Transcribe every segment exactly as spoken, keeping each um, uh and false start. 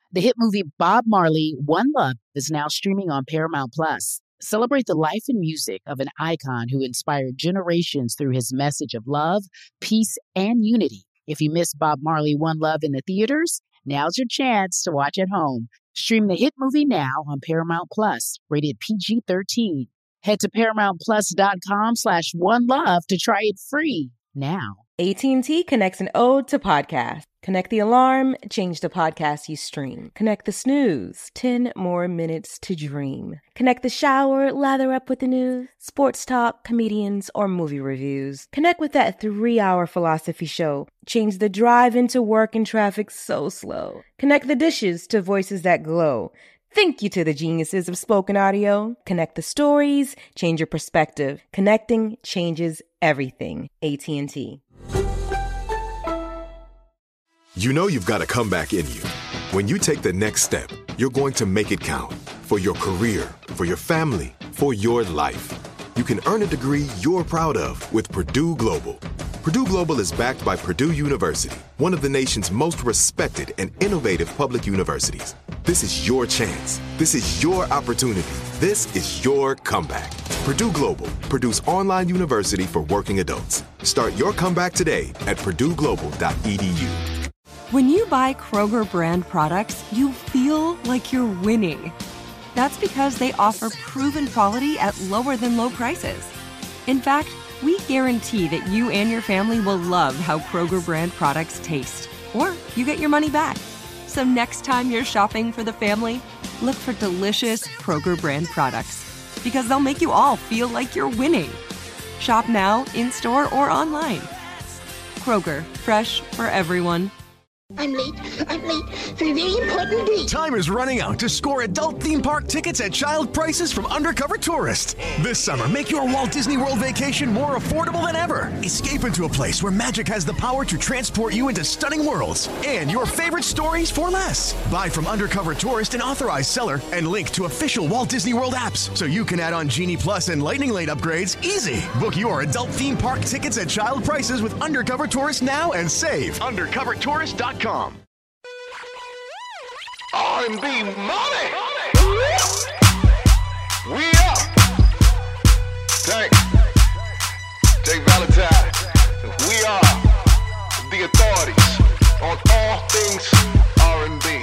The hit movie Bob Marley, One Love is now streaming on Paramount Plus. Celebrate the life and music of an icon who inspired generations through his message of love, peace, and unity. If you missed Bob Marley, One Love in the theaters, now's your chance to watch at home. Stream the hit movie now on Paramount Plus, rated P G thirteen. Head to ParamountPlus.com slash One Love to try it free now. A T and T connects an ode to podcast. Connect the alarm, change the podcast you stream. Connect the snooze, ten more minutes to dream. Connect the shower, lather up with the news, sports talk, comedians, or movie reviews. Connect with that three-hour philosophy show. Change the drive into work and traffic so slow. Connect the dishes to voices that glow. Thank you to the geniuses of spoken audio. Connect the stories, change your perspective. Connecting changes everything. A T and T. You know you've got a comeback in you. When you take the next step, you're going to make it count. For your career, for your family, for your life. You can earn a degree you're proud of with Purdue Global. Purdue Global is backed by Purdue University, one of the nation's most respected and innovative public universities. This is your chance. This is your opportunity. This is your comeback. Purdue Global, Purdue's online university for working adults. Start your comeback today at purdue global dot e d u. When you buy Kroger brand products, you feel like you're winning. That's because they offer proven quality at lower than low prices. In fact, we guarantee that you and your family will love how Kroger brand products taste, or you get your money back. So next time you're shopping for the family, look for delicious Kroger brand products, because they'll make you all feel like you're winning. Shop now, in-store, or online. Kroger, fresh for everyone. I'm late. I'm late for a very important date. Time is running out to score adult theme park tickets at child prices from Undercover Tourist. This summer, make your Walt Disney World vacation more affordable than ever. Escape into a place where magic has the power to transport you into stunning worlds and your favorite stories for less. Buy from Undercover Tourist, an authorized seller, and link to official Walt Disney World apps so you can add on Genie Plus and Lightning Lane upgrades easy. Book your adult theme park tickets at child prices with Undercover Tourist now and save. undercover tourist dot com. R and B money. We up. Tank. Jay Valentine. We are the authorities on all things R and B.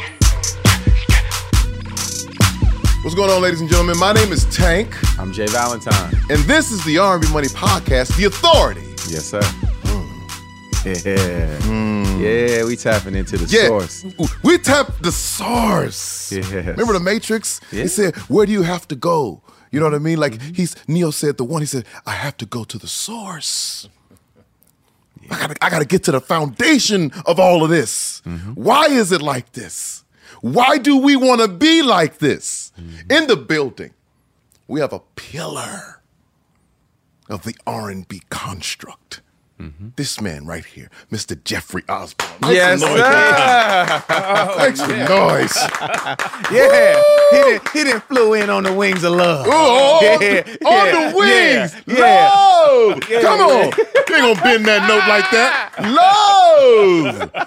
What's going on, ladies and gentlemen? My name is Tank. I'm Jay Valentine. And this is the R and B Money Podcast, The Authority. Yes, sir. Yeah. Mm. Yeah, we tapping into the yeah. source. We tap the source. Yes. Remember the Matrix? Yeah. He said, where do you have to go? You know what I mean? Like mm-hmm. he's Neo said the one, he said, I have to go to the source. Yeah. I gotta I gotta get to the foundation of all of this. Mm-hmm. Why is it like this? Why do we want to be like this? Mm-hmm. In the building, we have a pillar of the R and B construct. Mm-hmm. This man right here, Mister Jeffrey Osborne. Make yes, some sir. Make some noise. Yeah, he didn't, he didn't flew in on the wings of love. Oh, oh, yeah, on yeah, the wings. Yeah, yeah. Love. Yeah, Come on. yeah. You ain't gonna bend that note like that.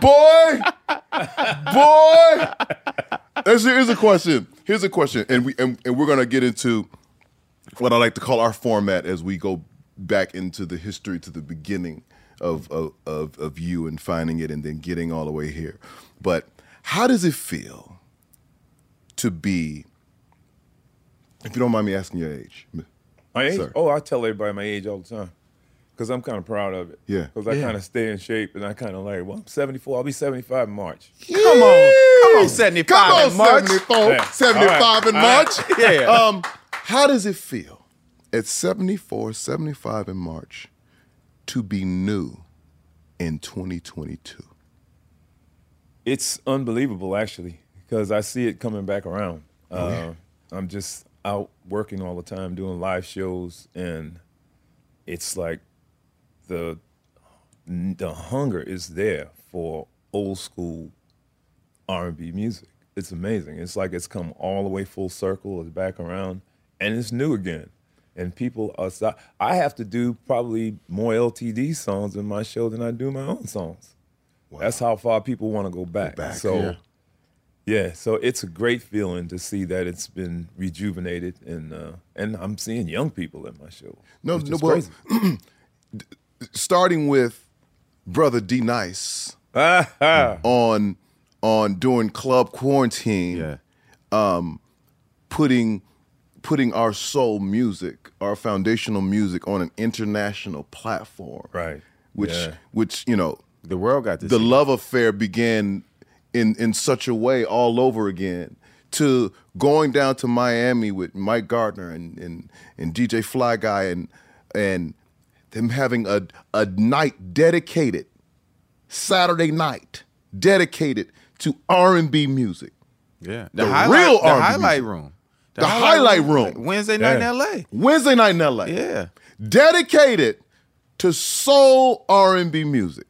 Love. Boy. Boy. Here's, here's a question. Here's a question. And, we, and, and we're gonna get into what I like to call our format as we go back into the history to the beginning of, of of of you and finding it and then getting all the way here. But how does it feel to be, if you don't mind me asking your age? My age? Sir. Oh, I tell everybody my age all the time because I'm kind of proud of it. Yeah. Because I yeah. kind of stay in shape and I kind of like, well, I'm seventy-four. I'll be seventy-five in March. Come on. Come on, seventy-five Come on, in March. seventy-four. Yeah. seventy-five right. in March. Right. Yeah. Um, how does it feel at seventy-four, seventy-five in March to be new in twenty twenty-two? It's unbelievable, actually, because I see it coming back around. Oh, yeah. uh, I'm just out working all the time, doing live shows, and it's like the the hunger is there for old school R and B music. It's amazing. It's like it's come all the way full circle. It's back around, and it's new again. And people are, I have to do probably more L T D songs in my show than I do my own songs. Wow. That's how far people want to go back. Go back so yeah. Yeah, so it's a great feeling to see that it's been rejuvenated, and uh, and I'm seeing young people in my show. No, which no, is well, crazy. starting with Brother D Nice on on during Club Quarantine, Yeah. um, putting putting our soul music, our foundational music, on an international platform, Right. Which Yeah. which you know, The world got to the see. love affair began in in such a way all over again, to going down to Miami with Mike Gardner and and, and D J Fly Guy and and them having a a night dedicated, Saturday night dedicated to R and B music. Yeah. The highlight, real the R and B highlight music. room. The highlight room. Wednesday night Yeah. in L A. Wednesday night in L A. Yeah. Dedicated to soul R and B music.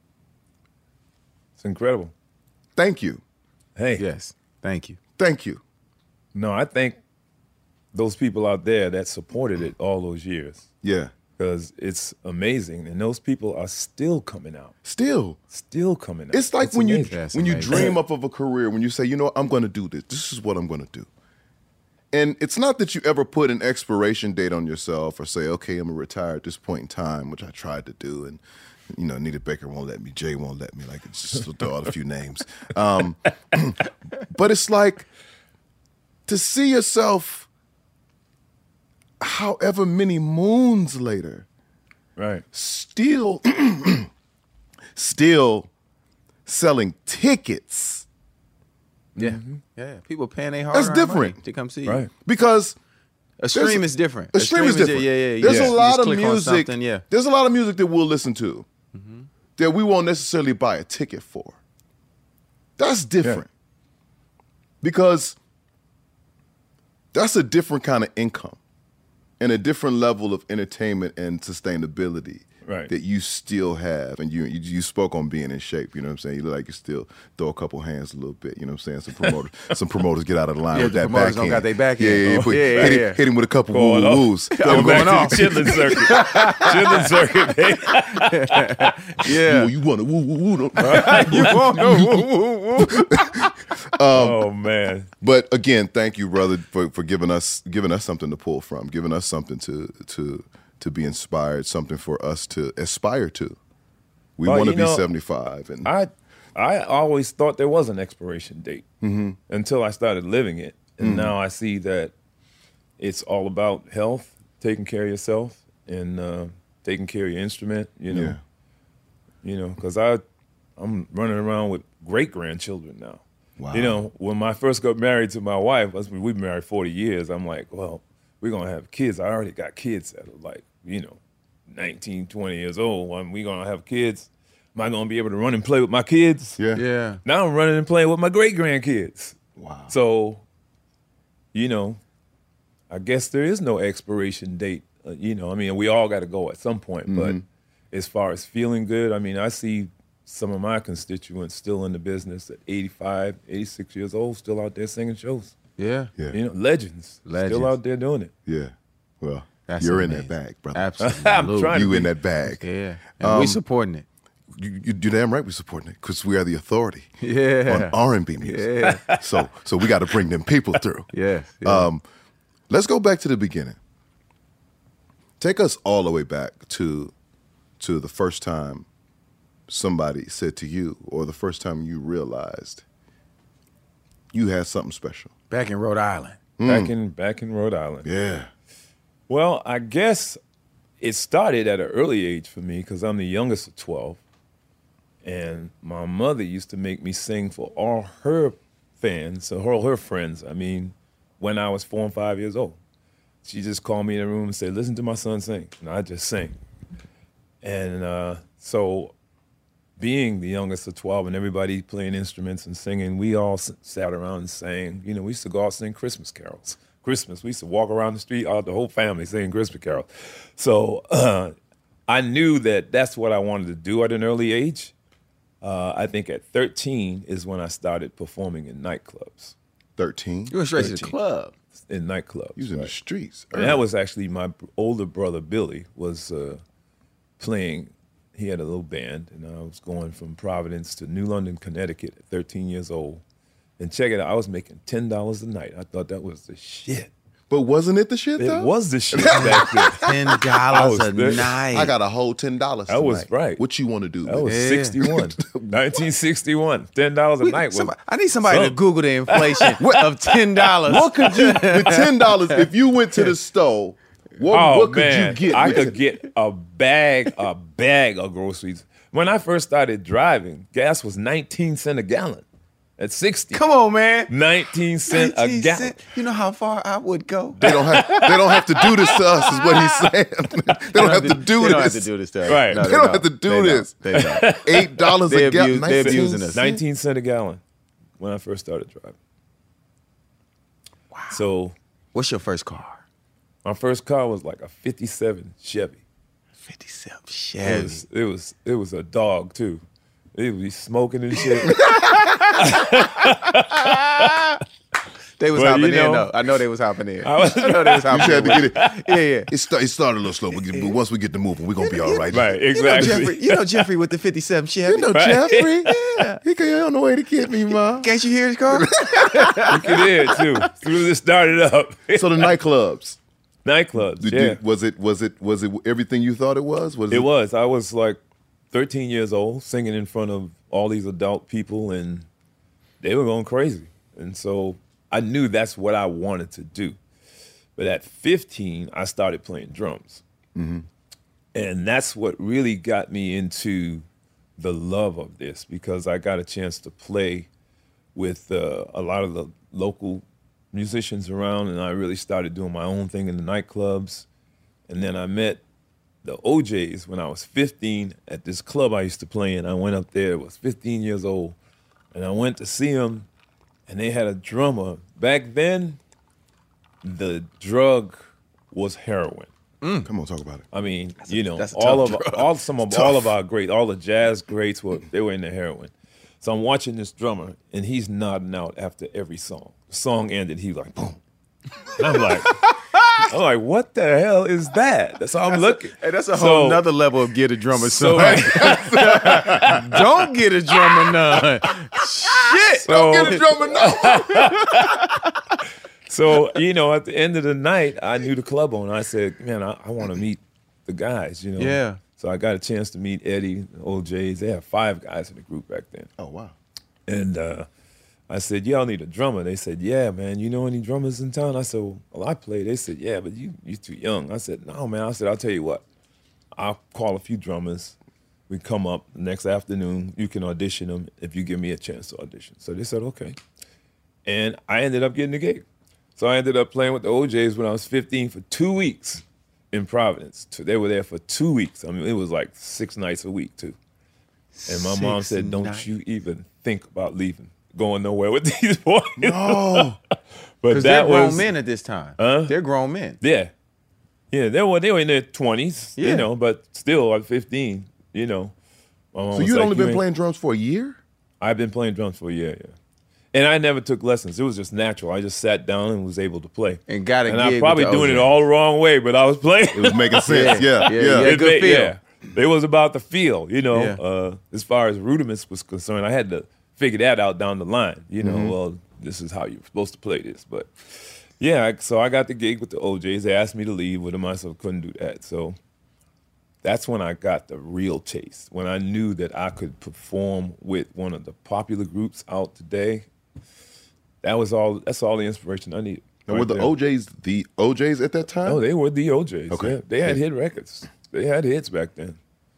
It's incredible. Thank you. Hey, Yes. Thank you. Thank you. no, I thank those people out there that supported it all those years, Yeah. because it's amazing, and those people are still coming out, Still. still coming out. It's like when you amazing. That's when you amazing. dream up of a career, when you say, you know what, I'm going to do this. This is what I'm going to do. And it's not that you ever put an expiration date on yourself or say, okay, I'm going to retire at this point in time, which I tried to do. And, you know, Anita Baker won't let me. Jay won't let me. Like, it's just to throw out a few names. Um, but it's like to see yourself however many moons later, Right. still still selling tickets. Yeah. Yeah. People paying their hard That's different. to come see you. Right. Because A stream There's- is different. a stream is different. Yeah, yeah, yeah. There's You a just lot of click on music. something, Yeah. There's a lot of music that we'll listen to that we won't necessarily buy a ticket for. That's different. Because that's a different kind of income and a different level of entertainment and sustainability Right. that you still have. And you, you you spoke on being in shape, you know what I'm saying? You look like you still throw a couple hands a little bit, you know what I'm saying? Some promoters some promoters get out of the line Yeah, with the that promoters backhand. don't got their backhand. Yeah, yeah, Oh, put- yeah, hit, yeah, him- yeah. hit him with a couple Going woo off. woos. I'm going back off. to the Chitlin circuit. Chitlin circuit, baby. Yeah. Ooh, you want to woo woo woo. don't- You won't know. Woo, woo, woo. oh man. But again, thank you, brother, for, for giving us giving us something to pull from, giving us something to to to be inspired, something for us to aspire to. We Well, want to you be know, seventy-five, and I I always thought there was an expiration date until I started living it, and now I see that it's all about health, taking care of yourself, and uh, taking care of your instrument. You know, Yeah. you know, because I I'm running around with great grandchildren now. Wow. You know, when I first got married to my wife, us- we've been married forty years. I'm like, well, we're gonna have kids. I already got kids that are like, you know, nineteen, twenty years old. When we gonna have kids, am I gonna be able to run and play with my kids? yeah, Yeah. Now I'm running and playing with my great grandkids. wow. So, you know, I guess there is no expiration date. Uh, you know, I mean, we all got to go at some point. But as far as feeling good, I mean, I see some of my constituents still in the business at eighty-five, eighty-six years old, still out there singing shows. Yeah. yeah, You know, legends, Legends. still out there doing it. yeah. Well, That's you're amazing. in that bag, brother. Absolutely. I'm trying to You be- in that bag. Yeah. And we supporting it. You, you, you're damn right we're supporting it because we are the authority Yeah. on R and B music. Yeah. So, so we got to bring them people through. Yeah. yeah. Um, let's go back to the beginning. Take us all the way back to to the first time somebody said to you, or the first time you realized you had something special. Back in Rhode Island. Back in back in Rhode Island. Yeah. Well, I guess it started at an early age for me because I'm the youngest of twelve. And my mother used to make me sing for all her fans, so all her friends, I mean, when I was four and five years old. She just called me in the room and said, listen to my son sing. And I just sing. And uh, so being the youngest of twelve and everybody playing instruments and singing, we all s- sat around and sang. You know, we used to go out and sing Christmas carols. Christmas, we used to walk around the street, all the whole family singing Christmas carols. So uh, I knew that that's what I wanted to do at an early age. Uh, I think at thirteen is when I started performing in nightclubs. thirteen. You went straight to the thirteen. club. In nightclubs. You was in the right. streets. And that was actually my b- older brother, Billy, was uh, playing. He had a little band, and I was going from Providence to New London, Connecticut at thirteen years old. And check it out, I was making ten dollars a night. I thought that was the shit. But wasn't it the shit, It though? was the shit back then. ten dollars a there. night. I got a whole ten dollars That was right. What you want to do? That with was it? sixty-one. nineteen sixty-one. ten dollars a We- night. Was somebody- I need somebody to something. Google the inflation of ten dollars. What could you, with ten dollars, if you went to the store, what, oh, what could man. you get? I with could it? get a bag, a bag of groceries. When I first started driving, gas was nineteen cents a gallon. At sixty. Come on, man. nineteen cents a nineteen gallon. cent. You know how far I would go? They don't have. They don't have to do this to us. Is what he's saying. They don't have to do They this. don't have to do this to us. Right. No, They don't have to do They this. don't. They don't. Eight dollars They a gallon. abuse- they abusing us. nineteen cents a gallon when I first started driving. Wow. So What's your first car? my first car was like a fifty-seven Chevy. fifty-seven It Chevy. was, it was it was a dog too. It would be smoking and shit. They was Well, hopping you know- in though. I know they was hopping in. I was- I know they was You hopping just had in. to get it. Yeah, yeah. It, start, it started a little slow, but but once we get to moving, we're gonna be all right. Right, You know exactly. Jeffrey. You know Jeffrey with the fifty-seven Chevy. You know Right. Jeffrey. Yeah. He came on the way to get me, ma. Can't you hear his car? You could hear it too. As soon as it started up. So the nightclubs. Nightclubs, Did yeah. you- was it was it was it everything you thought it was? Was It was. I was like thirteen years old, singing in front of all these adult people, and they were going crazy. And so I knew that's what I wanted to do. But at fifteen, I started playing drums. Mm-hmm. And that's what really got me into the love of this, because I got a chance to play with uh, a lot of the local musicians around, and I really started doing my own thing in the nightclubs. And then I met the O Js when I was fifteen at this club I used to play in. I went up there, was fifteen years old, and I went to see them, and they had a drummer. Back then, the drug was heroin. Come on, talk about it. I mean, you know, that's a all tough of drug. all some of It's all tough. of our great, all the jazz greats were they were in the heroin. So I'm watching this drummer, and he's nodding out after every song. The song ended, he like boom, and I'm like, I'm like, what the hell is that? So I'm looking. Hey, that's a So- whole nother level of get a drummer. So- So don't get a drummer none. Shit. So, Get a drummer now. so you know, at the end of the night, I knew the club owner. I said, man, I, I want to meet the guys. You know. Yeah. So I got a chance to meet Eddie, the O Js. They had five guys in the group back then. Oh wow. And uh, I said, y'all need a drummer. They said, yeah, man, you know any drummers in town? I said, well, I play. They said, yeah, but you you too young. I said, no, man. I said, I'll tell you what. I'll call a few drummers. We come up the next afternoon. You can audition them if you give me a chance to audition. So they said, okay. And I ended up getting the gig. So I ended up playing with the O Js when I was fifteen for two weeks in Providence. They were there for two weeks. I mean, it was like six nights a week, too. And my mom Six said, don't nights. you even think about leaving, going nowhere with these boys. No. But Because that they're grown was, men at this time. Huh? They're grown men. yeah. Yeah, they were, they were in their twenties, Yeah. you know, but still at fifteen, you know. my mom So was you'd like, only "You been ain't-" playing drums for a year? I've been playing drums for a year, yeah. And I never took lessons. It was just natural. I just sat down and was able to play. And got a And gig I'm with probably the doing O it Js. all the wrong way, but I was playing. It was making sense. Yeah. Yeah. Yeah, Yeah. yeah. It good ma- feel. yeah. It was about the feel, you know. Yeah. Uh, as far as rudiments was concerned, I had to figure that out down the line. You know, Mm-hmm. well, this is how you're supposed to play this. But yeah, I- so I got the gig with the O Js. They asked me to leave with them. I said I couldn't do that. So that's when I got the real taste. When I knew that I could perform with one of the popular groups out today. That was all. That's all the inspiration I needed. And right were the there. O Js the O Js at that time? Oh, they were the O Js. Okay. Yeah. They had hit records. They had hits back then.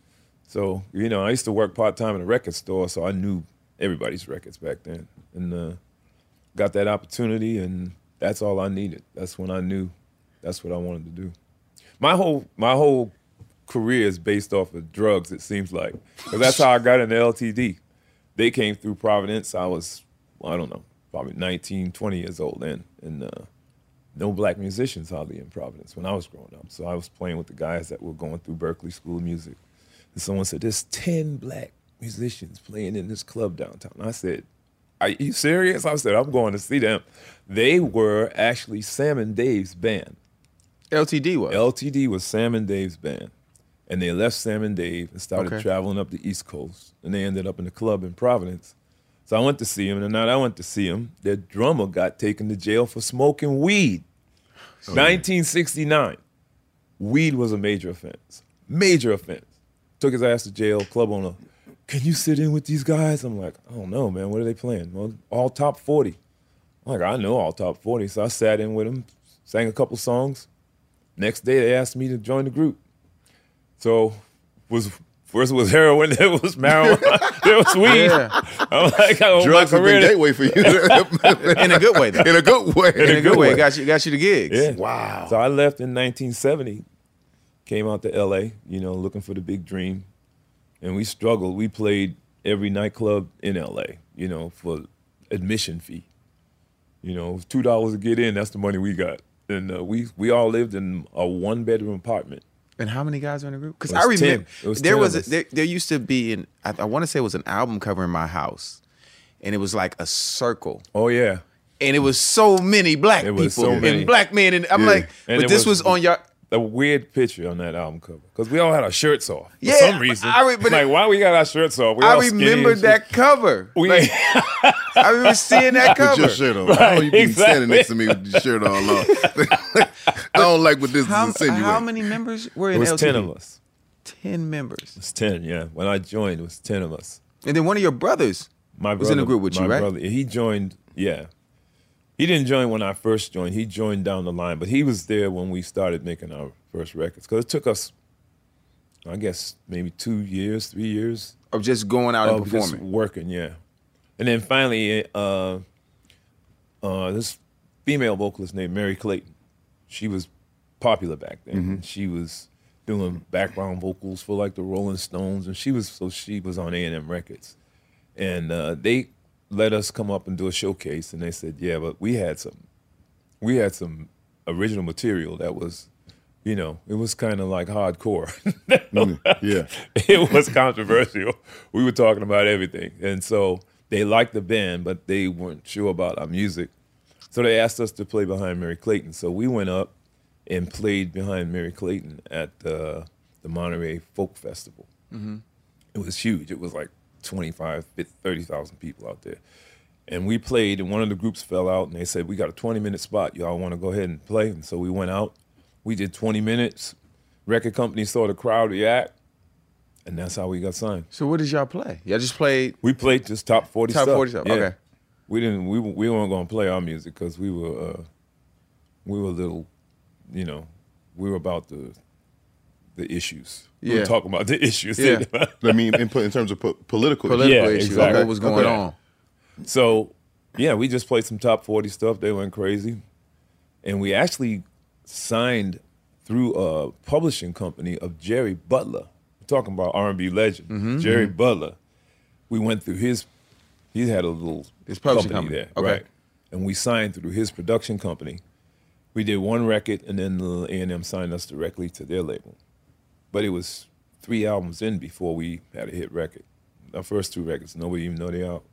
So, you know, I used to work part-time in a record store, so I knew everybody's records back then. And uh, got that opportunity, and that's all I needed. That's when I knew that's what I wanted to do. My whole my whole career is based off of drugs, it seems like. Because that's how I got into L T D. They came through Providence. I was, well, I don't know, probably nineteen, twenty years old then. And uh, no black musicians hardly in Providence when I was growing up. So I was playing with the guys that were going through Berkeley School of Music. And someone said, there's ten black musicians playing in this club downtown. I said, are you serious? I said, I'm going to see them. They were actually Sam and Dave's band. L T D was. L T D was Sam and Dave's band. And they left Sam and Dave and started Okay. traveling up the East Coast. And they ended up in a club in Providence So I went to see him, and now that I went to see him, their drummer got taken to jail for smoking weed. Oh, nineteen sixty-nine. Weed was a major offense. Major offense. Took his ass to jail, club owner. Can you sit in with these guys? I'm like, I don't know, man. What are they playing? Well, all top forty. I'm like, I know all top forty. So I sat in with him, sang a couple songs. Next day, they asked me to join the group. So was first it was heroin, then it was marijuana, then it was weed. Yeah. I'm like, oh, drugs my have been gateway for you. In a good way, though. In a good way. In, In a, a good, good way. way. Got you, got you the gigs. Yeah. Wow. So I left in nineteen seventy, came out to L A, you know, looking for the big dream. And we struggled. We played every nightclub in L A, you know, for admission fee. You know, two dollars to get in, that's the money we got. And uh, we we all lived in a one-bedroom apartment. And how many guys were in the group? Because I remember was there was a, there, there used to be an I, I want to say it was an album cover in my house, and it was like a circle. Oh yeah, and it was so many black it people so many. and black men, and I'm yeah. like, and but this was, was on your. A weird picture on that album cover because we all had our shirts off for yeah, some reason. I re- but like, why we got our shirts off? We I remember that cover. We, like, I remember seeing that cover. Put your shirt on. Right, I know you be exactly. standing next to me with your shirt all off. I don't like what this how, is insinuating. How many members were in It was L T D? ten of us. Ten members. It was ten, yeah. When I joined, it was ten of us. And then one of your brothers my was brother, in the group with you, my right? Brother, he joined, yeah. He didn't join when I first joined. He joined down the line, but he was there when we started making our first records. Because it took us, I guess, maybe two years, three years. Of just going out and performing. Just working, yeah. And then finally, uh, uh, this female vocalist named Mary Clayton, she was popular back then. Mm-hmm. She was doing background vocals for like the Rolling Stones, and she was so she was on A and M Records. And uh, they let us come up and do a showcase, and they said, yeah, but we had some, we had some original material that was, you know, it was kind of like hardcore. mm, yeah. It was controversial. We were talking about everything. And so they liked the band, but they weren't sure about our music. So they asked us to play behind Mary Clayton. So we went up and played behind Mary Clayton at uh, the Monterey Folk Festival. Mm-hmm. It was huge. It was like twenty-five, thirty thousand people out there. And we played, and one of the groups fell out, and they said, we got a twenty-minute spot. Y'all want to go ahead and play? And so we went out. We did twenty minutes. Record company saw the crowd react, and that's how we got signed. So what did y'all play? Y'all just played? We played just top forty top stuff. Top forty stuff, yeah. okay. We didn't. We we weren't going to play our music because we were uh, we were a little, you know, we were about the the issues. Yeah. We were talking about the issues. Yeah. I mean, in, in terms of po- political, political yeah, issues. Exactly. What was going okay. on? So, yeah, we just played some top forty stuff. They went crazy, and we actually signed through a publishing company of Jerry Butler. We're talking about R and B legend, mm-hmm. Jerry mm-hmm. Butler. We went through his. He had a little his publishing company, company there, okay. right? And we signed through his production company. We did one record, and then the A and M signed us directly to their label. But it was three albums in before we had a hit record. Our first two records, nobody even know they out.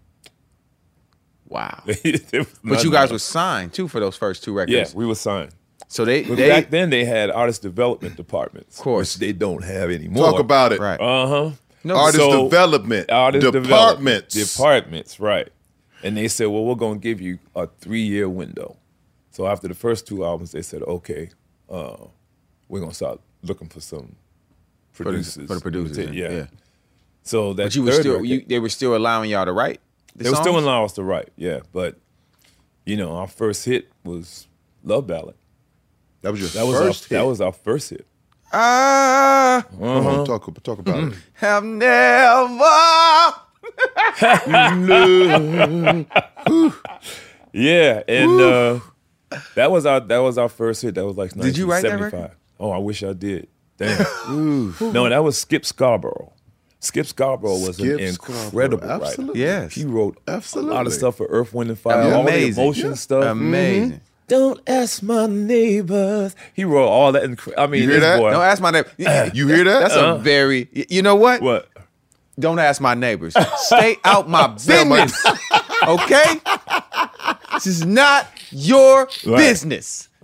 Wow. But you guys were signed, too, for those first two records. Yeah, we were signed. So they, but they back then they had artist development departments. Of course. Which they don't have anymore. Talk about it. Right. Uh-huh. No, artist so, development. Artist departments. Development, departments, right. And they said, well, we're going to give you a three-year window. So after the first two albums, they said, okay, uh, we're going to start looking for some producers. For the, for the producers, yeah. yeah. So that but you were third still, record, you, they were still allowing y'all to write the They songs? were still allowing us to write, yeah. But, you know, our first hit was Love Ballad. That was your that first was our, hit? That was our first hit. I uh-huh. Come on, talk, talk about it. have never... Yeah, and uh, that was our that was our first hit. That was like did you write that record? record? Oh, I wish I did. Damn. No, that was Skip Scarborough. Skip Scarborough was Skip an incredible Scarborough. writer. Absolutely. Yes. He wrote Absolutely. a lot of stuff for Earth, Wind, and Fire. Uh, all amazing. the emotion yeah. stuff. Amazing. Mm-hmm. Don't ask my neighbors. He wrote all that. Inc- I mean, You hear this that? boy. Don't ask my neighbors. You hear that? That's Uh-huh. a very... You know what? What? Don't ask my neighbors. Stay out my business. Okay? This is not your Right. business.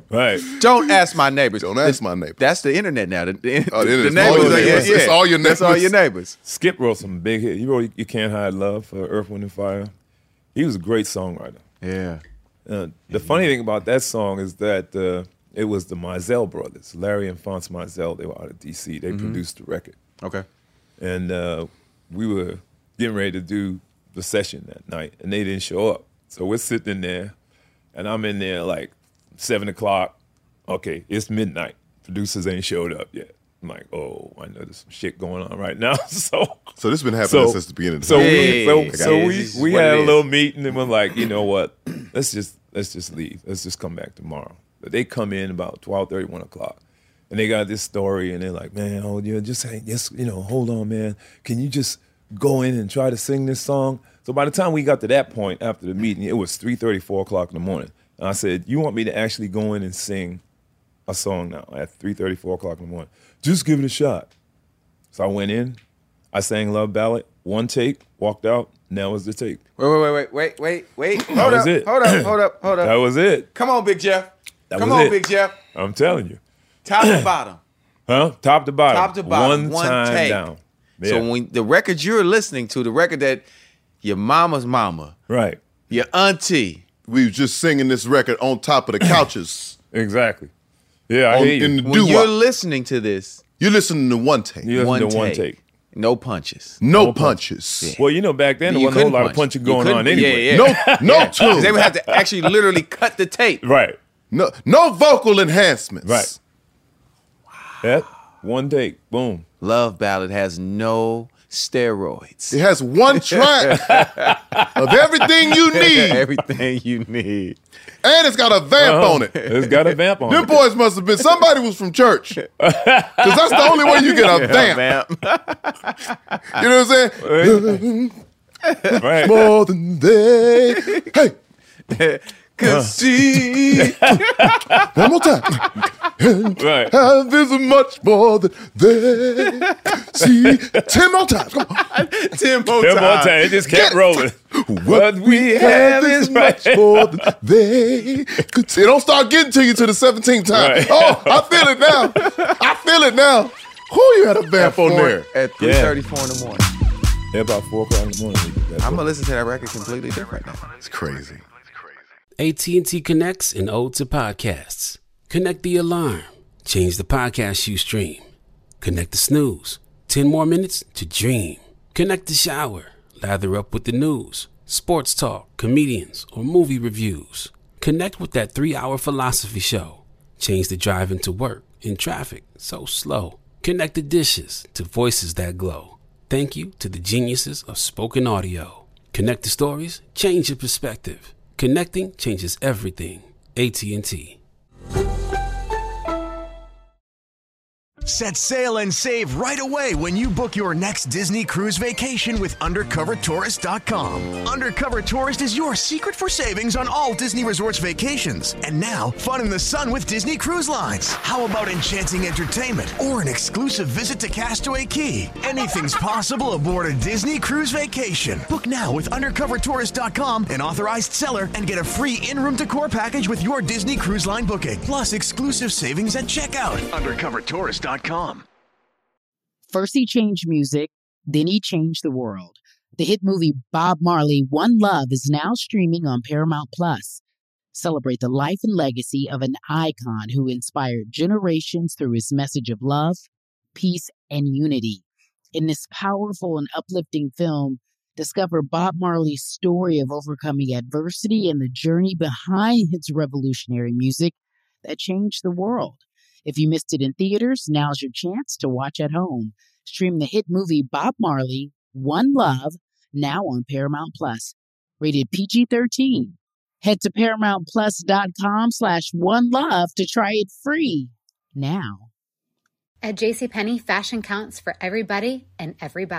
Right. Don't ask my neighbors. Don't ask my neighbors. That's the internet now. The, the, Oh, the the internet's all your are- neighbors. It's all your That's all neighbors. your neighbors. Skip wrote some big hit. He wrote "You Can't Hide Love" for Earth, Wind and Fire. He was a great songwriter. Yeah. Uh, the funny thing about that song is that uh, it was the Mizell brothers, Larry and Fonz Mizell. They were out of D C. They Mhm. produced the record. Okay. And uh, we were getting ready to do the session that night, and they didn't show up. So we're sitting in there, and I'm in there like seven o'clock. Okay, it's midnight. Producers ain't showed up yet. I'm like, oh, I know there's some shit going on right now. so, So this has been happening so- since the beginning of the So time. we, so, Yeah, so yeah, we, this is we what had it a is. little meeting, and we're like, you know what? Let's just let's just leave. Let's just come back tomorrow. But they come in about twelve thirty, one o'clock, and they got this story, and they're like, man, oh, you know, just hey, just you know, hold on, man. Can you just go in and try to sing this song? So by the time we got to that point after the meeting, it was three thirty, four o'clock in the morning. And I said, you want me to actually go in and sing a song now at three thirty, four o'clock in the morning? Just give it a shot. So I went in, I sang Love Ballad, one take, walked out, and that was the take. Wait, wait, wait, wait, wait, wait. That Hold was up, it. hold up, hold up, hold up. That was it. Come on, Big Jeff. That Come was on, it. Big Jeff. I'm telling you. Top to bottom. Huh? Top to bottom. Top to bottom. One, One time take. down. Yeah. So when the record you're listening to, the record that your mama's mama, right, your auntie, we was just singing this record on top of the couches. Exactly. Yeah, I on, hear you. In the when doo-wop. you're listening to this, You're listening to one take. You listen one to take. one take. No punches. No, punches. Well, you know, back then there You wasn't a whole couldn't lot of punch. punching You going on couldn't- anyway. yeah, No, yeah. no Yeah. tune. They would have to actually literally cut the tape. Right. No, no vocal enhancements. Right. That one take. Boom. Love Ballad has no steroids. It has one track of everything you need, Everything you need. and it's got a vamp Uh-huh. on it. It's got a vamp on Them it. boys must have been somebody was from church, because that's the only way you get a vamp. You know what I'm saying? Right. More than they. Hey, Could see. one more time. Right. Have is much more than they see. Ten more times. Come on. Ten more Ten more times. times. It just kept Get it. rolling. What we have is much more than they could see. It don't start getting to you to the seventeenth time. Right. Oh, I feel it now. I feel it now. Who you had a vamp on there? At three thirty-four in the morning. Yeah, about four o'clock in the morning. That's I'm what- gonna listen to that record completely different now. It's crazy. A T and T connects an ode to podcasts. Connect the alarm. Change the podcast you stream. Connect the snooze. Ten more minutes to dream. Connect the shower. Lather up with the news, sports talk, comedians, or movie reviews. Connect with that three-hour philosophy show. Change the drive into work in traffic so slow. Connect the dishes to voices that glow. Thank you to the geniuses of spoken audio. Connect the stories. Change your perspective. Connecting changes everything. A T and T. Set sail and save right away when you book your next Disney cruise vacation with undercover tourist dot com. Undercover Tourist is your secret for savings on all Disney Resorts vacations. And now, fun in the sun with Disney Cruise Lines. How about enchanting entertainment or an exclusive visit to Castaway Cay? Anything's possible aboard a Disney cruise vacation. Book now with undercover tourist dot com, an authorized seller, and get a free in-room decor package with your Disney Cruise Line booking. Plus exclusive savings at checkout. undercover tourist dot com. First he changed music, then he changed the world. The hit movie Bob Marley, One Love is now streaming on Paramount Plus. Celebrate the life and legacy of an icon who inspired generations through his message of love, peace, and unity. In this powerful and uplifting film, discover Bob Marley's story of overcoming adversity and the journey behind his revolutionary music that changed the world. If you missed it in theaters, now's your chance to watch at home. Stream the hit movie Bob Marley, One Love, now on Paramount Plus. Rated P G thirteen. Head to paramount plus dot com slash one love to try it free now. At JCPenney, fashion counts for everybody and everybody.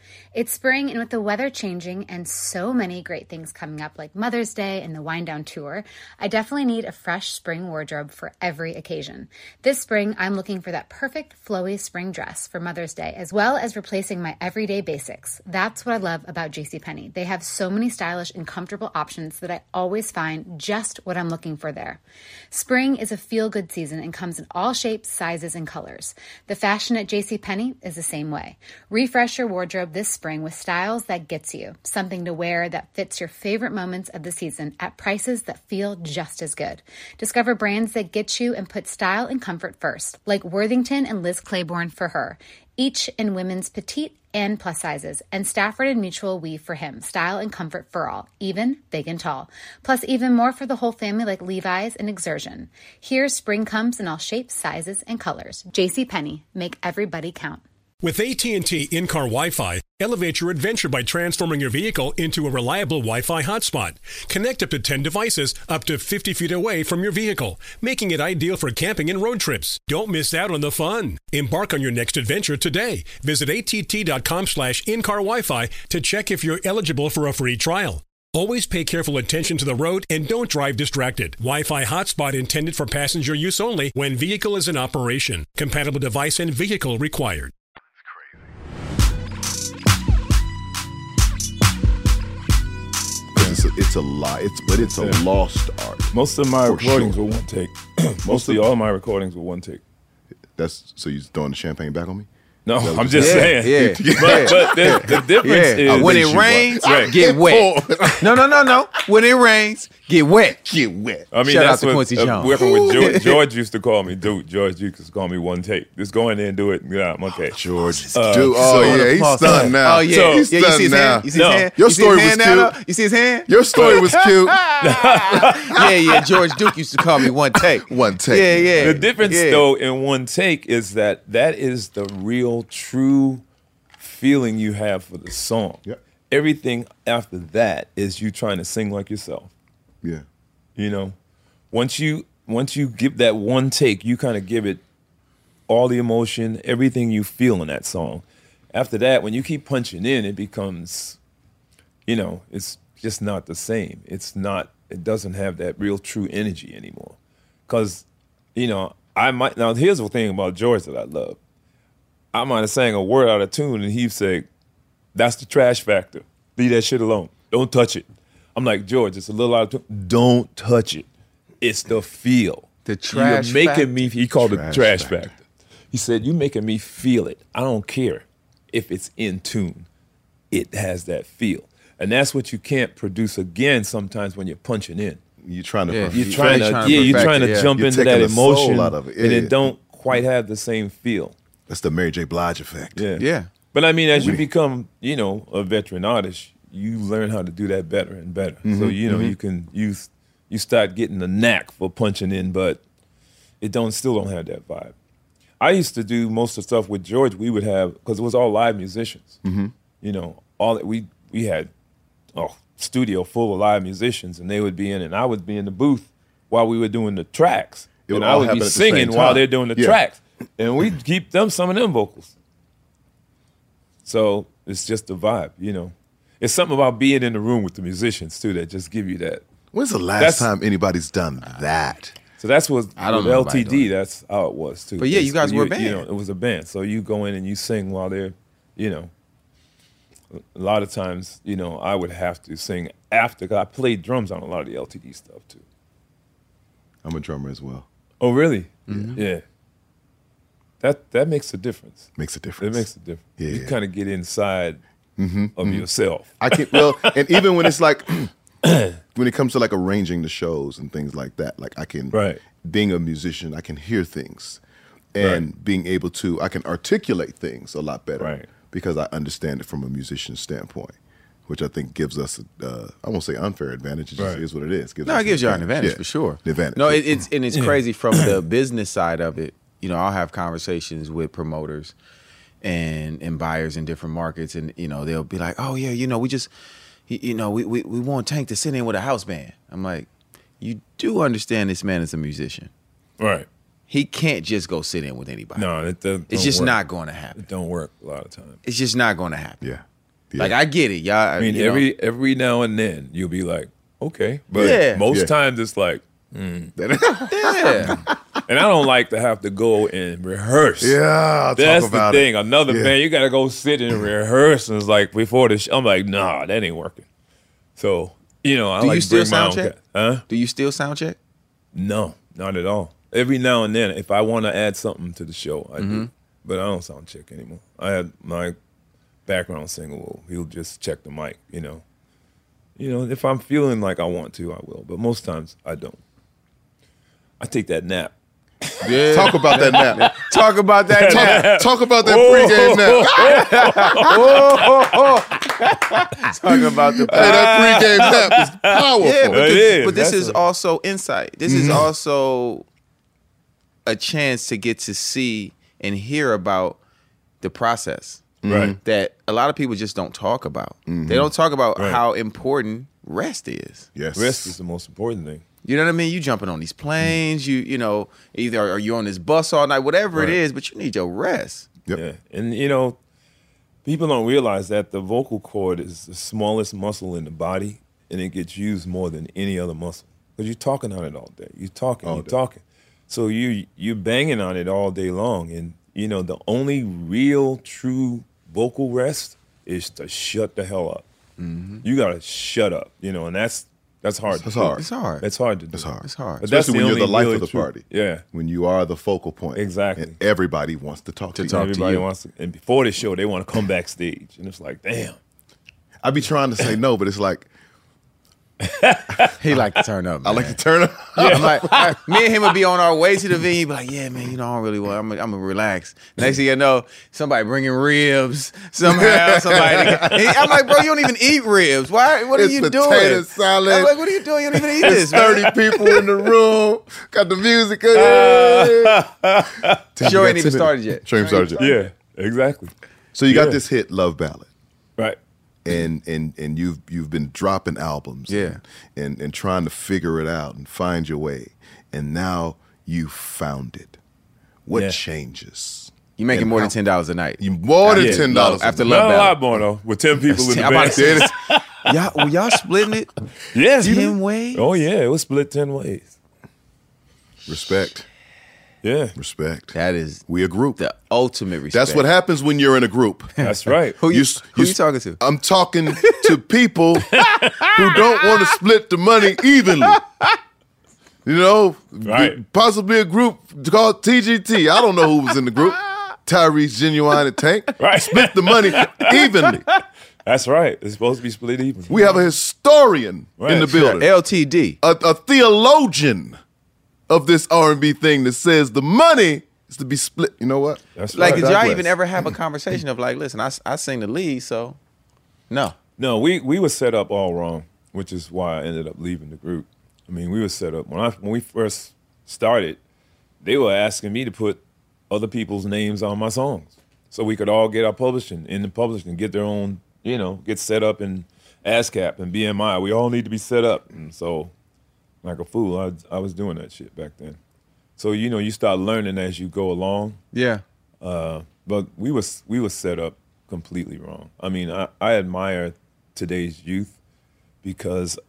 It's spring, and with the weather changing and so many great things coming up like Mother's Day and the Wind Down Tour, I definitely need a fresh spring wardrobe for every occasion. This spring, I'm looking for that perfect flowy spring dress for Mother's Day, as well as replacing my everyday basics. That's what I love about JCPenney. They have so many stylish and comfortable options that I always find just what I'm looking for there. Spring is a feel-good season and comes in all shapes, sizes, and colors. The fashion at JCPenney is the same way. Refresh your wardrobe this spring with styles that gets you, something to wear that fits your favorite moments of the season at prices that feel just as good. Discover brands that get you and put style and comfort first, like Worthington and Liz Claiborne for her, each in women's petite and plus sizes, and Stafford and Mutual Weave for him, style and comfort for all, even big and tall. Plus even more for the whole family like Levi's and Exertion. Here, spring comes in all shapes, sizes, and colors. JCPenney, make everybody count. With A T and T in-car Wi-Fi, elevate your adventure by transforming your vehicle into a reliable Wi-Fi hotspot. Connect up to ten devices up to fifty feet away from your vehicle, making it ideal for camping and road trips. Don't miss out on the fun. Embark on your next adventure today. Visit att.com slash in-car Wi-Fi to check if you're eligible for a free trial. Always pay careful attention to the road and don't drive distracted. Wi-Fi hotspot intended for passenger use only when vehicle is in operation. Compatible device and vehicle required. It's a, it's a lie. It's but it's a yeah. lost art. Most of my recordings sure. were one take. Mostly all my recordings were one take. That's so you throwing the champagne back on me? No, I'm just yeah, saying. Yeah, but, but the, the difference yeah. is uh, when it rains, right. get wet. no, no, no, no. When it rains, get wet. Get wet. I mean, Shout that's out to what, Quincy uh, Jones. Working with George, George used to call me, dude. George used to call me one take. Just go in there and do it. Yeah, I'm okay. George, uh, dude. Oh so, yeah, he's stunned now. Oh yeah, so, he's yeah. stunned You see his now. hand? You see no. his hand? Your you story see his was hand cute. now, you see his hand? Your story was cute. yeah, yeah. George Duke used to call me one take. One take. Yeah, yeah. The difference yeah. though in one take is that that is the real, true feeling you have for the song. Yep. Everything after that is you trying to sing like yourself. Yeah. You know, once you once you give that one take, you kind of give it all the emotion, everything you feel in that song. After that, when you keep punching in, it becomes, you know, it's just not the same. It's not, it doesn't have that real true energy anymore. Because, you know, I might, now here's the thing about George that I love. I might have sang a word out of tune and he'd say, that's the trash factor. Leave that shit alone. Don't touch it. I'm like, George, it's a little out of tune. Don't touch it. It's the feel. The trash You're making factor? me, he called trash it trash factor. factor. He said, you're making me feel it. I don't care if it's in tune. It has that feel. And that's what you can't produce again sometimes when you're punching in. You're trying to, yeah, you're trying to, trying to yeah, you're trying to it, yeah. jump You're into that emotion out of it. Yeah, and yeah. it don't quite have the same feel. That's the Mary J. Blige effect. Yeah. Yeah. But I mean, as you We- become, you know, a veteran artist, you learn how to do that better and better. Mm-hmm, So, you know, mm-hmm. you can, you, you start getting the knack for punching in, but it don't, still don't have that vibe. I used to do most of the stuff with George. We would have, because it was all live musicians. Mm-hmm. You know, all that we, we had a studio full of live musicians and they would be in and I would be in the booth while we were doing the tracks. It would and I all would happen be at the same singing while time. they're doing the Yeah. tracks. And we'd keep them some of them vocals. So it's just a vibe, you know. It's something about being in the room with the musicians too that just give you that. When's the last That's- time anybody's done that? So that's what I don't with know L T nobody doing D. That's how it was too. But yeah, you It's- guys were a band. You know, it was a band. So you go in and you sing while they're, you know. A lot of times, you know, I would have to sing after. 'Cause I played drums on a lot of the L T D stuff too. I'm a drummer as well. Oh, really? Mm-hmm. Yeah. That that makes a difference. Makes a difference. It makes a difference. Yeah, You yeah. kind of get inside Mm-hmm, of mm-hmm. yourself. I can well, and even when it's like when it comes to like arranging the shows and things like that, like I can Right. being a musician, I can hear things and Right. being able to I can articulate things a lot better Right. because I understand it from a musician's standpoint, which I think gives us a, uh, I won't say unfair advantage. It just Right. is what it is. Gives No, us it gives you an advantage Yeah, for sure. An advantage. No, it, it's and it's crazy from the business side of it. You know, I'll have conversations with promoters and and buyers in different markets, and you know they'll be like, "Oh yeah, you know, we just, you you know, we we, we want Tank to sit in with a house band." I'm like, "You do understand this man is a musician, Right. He can't just go sit in with anybody. No, it does. It's just not going to happen. It don't work a lot of times. It's just not going to happen." Yeah. Like I get it, y'all. I mean, you know. every every now and then you'll be like, okay, but Yeah. most Yeah. times it's like, mm. yeah. And I don't like to have to go and rehearse. Yeah, that's talk about the thing. it. Another Yeah. band, you got to go sit and rehearse, and it's like before the show. I'm like, nah, that ain't working. So you know, I Do like you to still bring my sound own check? ca- Huh? Do you still sound check? No, not at all. Every now and then, if I want to add something to the show, I Mhm. do. But I don't sound check anymore. I had my background singer. Will he'll just check the mic. You know, you know. If I'm feeling like I want to, I will. But most times, I don't. I take that nap. Yeah. Talk about that nap. Talk about that Talk, nap. talk about that Oh. pregame nap. oh, oh, oh. Talk about the Hey, that pregame nap is powerful. Yeah, but It this, is. but this That's is a- also insight. This is Mhm. also a chance to get to see and hear about the process. Right. That a lot of people just don't talk about. Mhm. They don't talk about Right. how important rest is. Yes. Rest is the most important thing. You know what I mean? You jumping on these planes, you you know, either are you on this bus all night, whatever Right. it is, but you need your rest. Yep. Yeah, and you know, people don't realize that the vocal cord is the smallest muscle in the body, and it gets used more than any other muscle because you're talking on it all day. You're talking, All you're day. talking, so you you're banging on it all day long, and you know the only real true vocal rest is to shut the hell up. Mm-hmm. You gotta shut up, you know, and that's that's hard. That's to do. hard. It's hard. That's hard to do. It's hard. It's hard. But that's Especially when the you're the only life really of the true- party. Yeah. When you are the focal point. Exactly. And everybody wants to talk to, you. talk to Everybody you. wants to, and before the show, they want to come backstage, and it's like, damn. I be trying to say no, but it's like, He like to turn up. I Man. like to turn up. I'm like, I- me and him would be on our way to the venue, be like, yeah, man, you know, I don't really want, I'm gonna I'm gonna relax. Next thing you know, somebody bringing ribs somehow, somebody. He- I'm like, bro, you don't even eat ribs. Why? What are It's you potato doing? salad. I'm like, what are you doing? You don't even eat There's this, man. thirty people in the room. Got the music. Hey. Show ain't even started yet. Show ain't started yet. Yeah, exactly. So you got Yeah. this hit, Love Ballad. Right. And and and you've you've been dropping albums, Yeah. and, and and trying to figure it out and find your way, and now you found it. What Yeah. changes? You making And more how- than ten dollars a night. You more than Yeah, ten dollars after Not Love a Ballad. lot more though. With ten people in the I'm about band. to say this. Y'all, were y'all splitting it Yeah, ten ways? Oh yeah, it was split ten ways. Respect, Yeah, respect. That is We a group. the ultimate respect. That's what happens when you're in a group. that's right. Who you, s- who you you s- talking to? I'm talking to people who don't want to split the money evenly. You know, Right. possibly a group called T G T. I don't know who was in the group. Tyrese, Genuine, and Tank. Right. Split the money evenly. That's right. It's supposed to be split even. We have a historian in Right. the building, L T D. a, a theologian of this R and B thing that says the money is to be split. You know what? That's Like, right. did y'all digress. even ever have a conversation of like, listen, I, I sing the lead, so no. No, we we were set up all wrong, which is why I ended up leaving the group. I mean, we were set up when I when we first started. They were asking me to put other people's names on my songs, so we could all get our publishing in the publishing, get their own, you know, get set up in ASCAP and B M I. We all need to be set up, and so like a fool, I I was doing that shit back then. So you know, you start learning as you go along. Yeah. Uh, but we was we was set up completely wrong. I mean, I, I admire today's youth because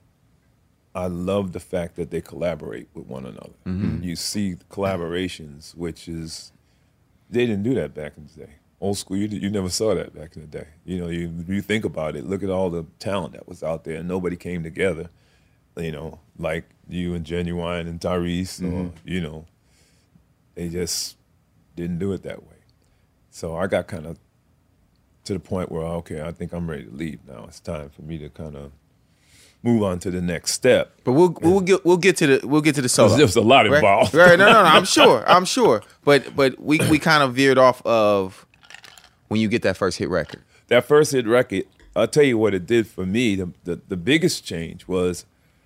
I love the fact that they collaborate with one another. Mm-hmm. You see collaborations, which is they didn't do that back in the day. Old school, you, you never saw that back in the day. You know, you you think about it. Look at all the talent that was out there, and nobody came together. You know, like you and Genuine and Tyrese, or you know, they just didn't do it that way. So I got kind of to the point where, okay, I think I'm ready to leave now. It's time for me to kind of move on to the next step. But we'll we'll get we'll get to the we'll get to the solo. There's a lot Right? involved. Right? No, no, no. I'm sure. I'm sure. But but we we kind of veered off of when you get that first hit record. That first hit record, I'll tell you what it did for me. The, the, the biggest change was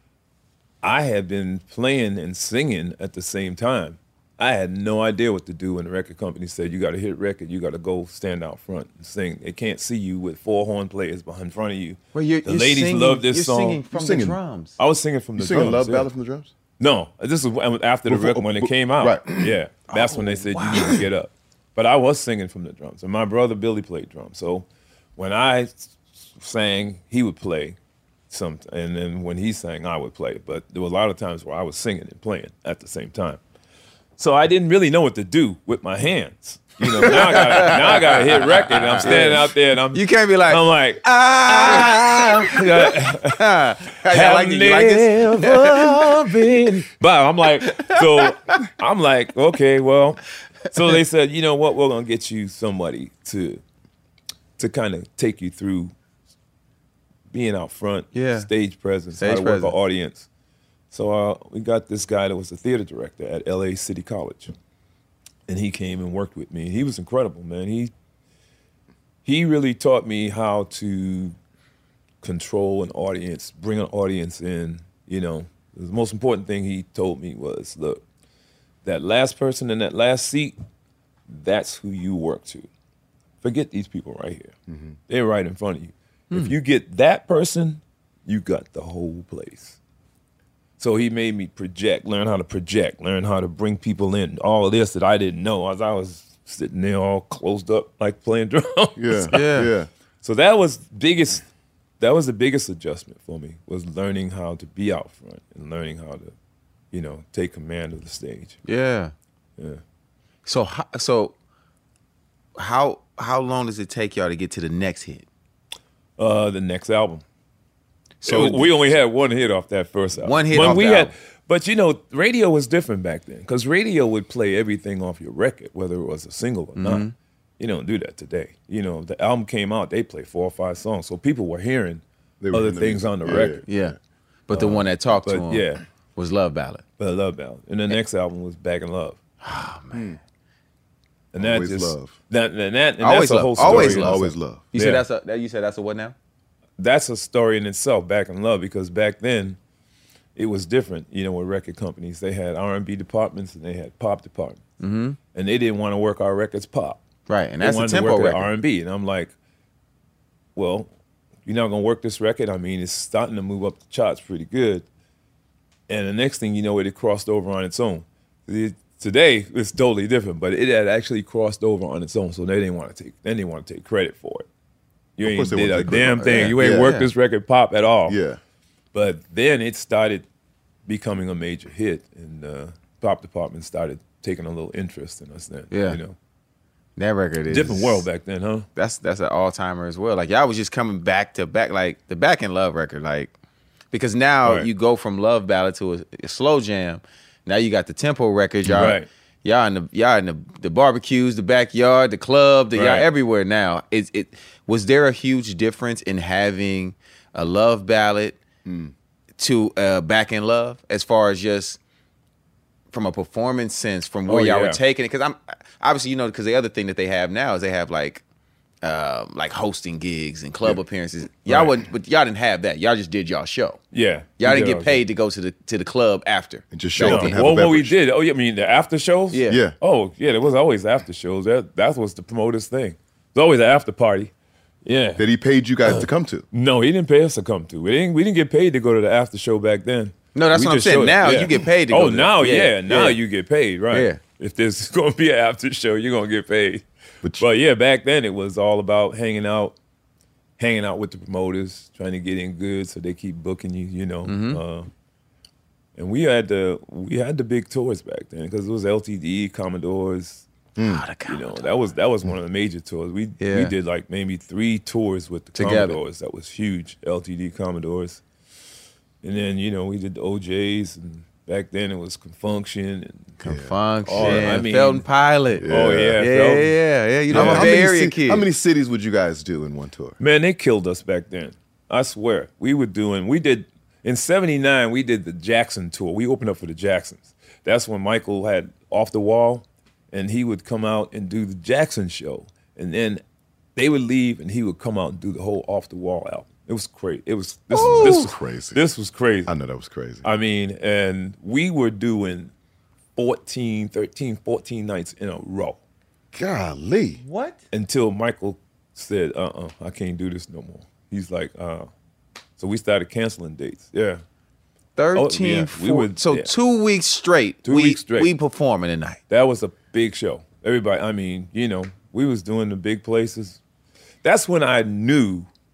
I had been playing and singing at the same time. I had no idea what to do when the record company said, you got to hit record, you got to go stand out front and sing. They can't see you with four horn players behind front of you. Well, you're, the you're ladies singing, love this you're song. singing from You're singing. the drums. I was singing from the You singing drums. Love yeah. Ballad from the drums? No, this is after the Before- record when it came out. right. Yeah, that's when they said you need to get up. But I was singing from the drums, and my brother Billy played drums. So when I sang, he would play. Some, and then when he sang, I would play. But there were a lot of times where I was singing and playing at the same time. So I didn't really know what to do with my hands. You know, now I got now I got to hit record, and I'm standing out there, and I'm you can't be like I'm like ah. have like, never like this? been. But I'm like, so I'm like, okay, well, so they said, you know what, we're gonna get you somebody to to kind of take you through being out front, yeah, stage presence, stage how to presence. work an audience. So uh, we got this guy that was a theater director at L A City College. And he came and worked with me. He was incredible, man. He he really taught me how to control an audience, bring an audience in. You know, the most important thing he told me was, look, that last person in that last seat, that's who you work to. Forget these people right here. Mm-hmm. They're right in front of you. Mm. If you get that person, you got the whole place. So he made me project, learn how to project, learn how to bring people in. All of this that I didn't know as I was sitting there all closed up like playing drums. Yeah, yeah. yeah. So that was biggest. That was the biggest adjustment for me, was learning how to be out front and learning how to, you know, take command of the stage. Yeah, yeah. So how, so how how long does it take y'all to get to the next hit? Uh, the next album. So we only had one hit off that first album. One hit when off we the had, album. But you know, radio was different back then because radio would play everything off your record, whether it was a single or not. Mm-hmm. You don't do that today. You know, the album came out, they played four or five songs, so people were hearing were other hearing the things music. on the Yeah, record. Yeah, but the Uh, one that talked to but, him, yeah, was Love Ballad. but Love Ballad, and the next album was Back in Love. Oh man, and that Always just Love. that and that and always that's a love, whole story. always in love, Always itself. Love. You Yeah. said that's a that you said that's a what now? That's a story in itself, Back in Love, because back then it was different. You know, with record companies, they had R and B departments and they had pop departments, Mm-hmm. and they didn't want to work our records pop. Right, and They that's a wanted to tempo work record. R and B, and I'm like, well, you're not gonna work this record. I mean, it's starting to move up the charts pretty good, and the next thing you know, it crossed over on its own. The- Today it's totally different, but it had actually crossed over on its own, so they didn't want to take they didn't want to take credit for it. You Of ain't course they did won't a take credit damn for it. thing. Yeah, You ain't yeah, worked yeah. this record pop at all. Yeah. But then it started becoming a major hit, and uh, pop department started taking a little interest in us then. Yeah. You know, That record is different world back then, huh? That's that's an all timer as well. Like y'all was just coming back to back, like the Back in Love record, like because now Right. you go from Love Ballad to a, a slow jam. Now you got the tempo records, y'all. Right. Y'all in the y'all in the, the barbecues, the backyard, the club, the, y'all Right. everywhere now. Is it was there a huge difference in having a Love Ballad to uh, Back in Love as far as just from a performance sense, from where Oh, y'all yeah. were taking it? Because I'm obviously, you know, because the other thing that they have now is they have like uh, like hosting gigs and club Yeah. appearances. Y'all Right. wouldn't, but y'all didn't have that. Y'all just did y'all show. Yeah. Y'all We didn't did get our paid to go to the to the club after. And just show Back up then. and have well, a what we beverage. did, oh, yeah, I mean, the after shows? Yeah. Yeah. Oh, yeah, there was always after shows. That that was the promoter's thing. There's always an after party. Yeah. That he paid you guys to come to. No, he didn't pay us to come to. We didn't, we didn't get paid to go to the after show back then. No, that's We what I'm just saying. showed Now up. you get paid to oh, go to now, that. yeah. Yeah, Now yeah. you get paid, right. Yeah. If there's going to be an after show, you're going to get paid. But, But yeah, back then it was all about hanging out, hanging out with the promoters, trying to get in good so they keep booking you, you know. Mm-hmm. Uh, and we had the we had the big tours back then because it was L T D, Commodores. Ah, the You know, that was that was one of the major tours. We Yeah. we did like maybe three tours with the Together. Commodores. That was huge. L T D Commodores. And then, you know, we did the O Js, and back then it was Confunction and Confunction, Oh, I mean- Felton Pilot. Oh, yeah, yeah, yeah, Felton. yeah, yeah. You know, How, I'm a how Bay many Area ci- kid. how many cities would you guys do in one tour? Man, they killed us back then. I swear. We were doing, we did, in seventy-nine, we did the Jackson tour. We opened up for the Jacksons. That's when Michael had Off the Wall, and he would come out and do the Jackson show. And then they would leave, and he would come out and do the whole Off the Wall album. It was crazy. It was, this, Ooh. this was Crazy. This was crazy. I know that was crazy. I mean, and we were doing fourteen, thirteen, fourteen nights in a row. Golly. What? Until Michael said, uh-uh, I can't do this no more. He's like, uh, so we started canceling dates. Yeah. thirteen, Oh, yeah, we four- would- so yeah. two weeks straight. Two we, weeks straight. We performing tonight. That was a big show. Everybody, I mean, you know, we was doing the big places. That's when I knew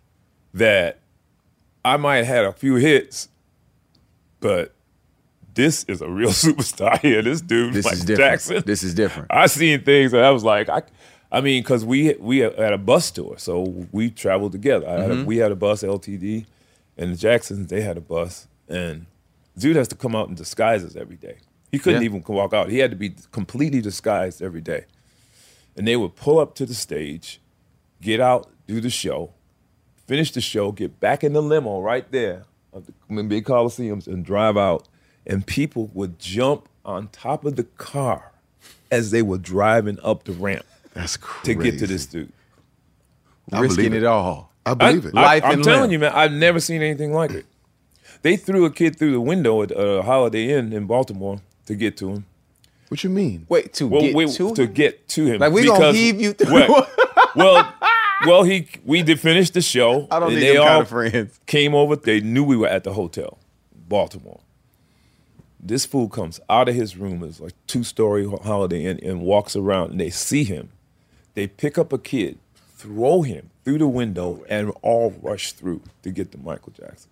that I might have had a few hits, but this is a real superstar here. This dude, This Mike is different. Jackson. This is different. I seen things that I was like, I, I mean, because we we had a bus tour, so we traveled together. I had a, Mhm. we had a bus, L T D, and the Jacksons, they had a bus, and dude has to come out in disguises every day. He couldn't Yeah. even walk out. He had to be completely disguised every day. And they would pull up to the stage, get out, do the show, finish the show, get back in the limo right there of the big Coliseums and drive out. And people would jump on top of the car as they were driving up the ramp. That's to get to crazy. this dude. I Risking believe it all. I believe it. I, Life I'm and telling limb. you, man, I've never seen anything like it. They threw a kid through the window at a Holiday Inn in Baltimore to get to him. What you mean? Wait, to Well, get we- to to him? get to him. Like, we gonna because- heave you through. Well, well, well, he we did finish the show. I don't and need they them all kind of friends. came over. They knew we were at the hotel, Baltimore. This fool comes out of his room, it's like two-story Holiday Inn, and walks around, and they see him. They pick up a kid, throw him through the window, and all rush through to get to Michael Jackson.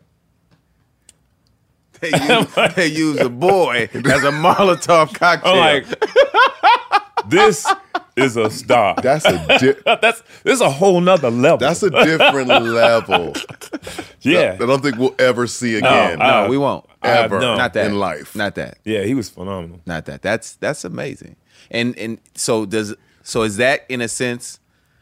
They use, they use a boy as a Molotov cocktail. I'm like, this is a star. That's a di- that's this is a whole nother level. That's a different level. Yeah. That I don't think we'll ever see No, again. I- no, we won't. Ever. no. Not that. in life. Not that. Yeah, he was phenomenal. Not that. That's that's amazing. And and so does so is that in a sense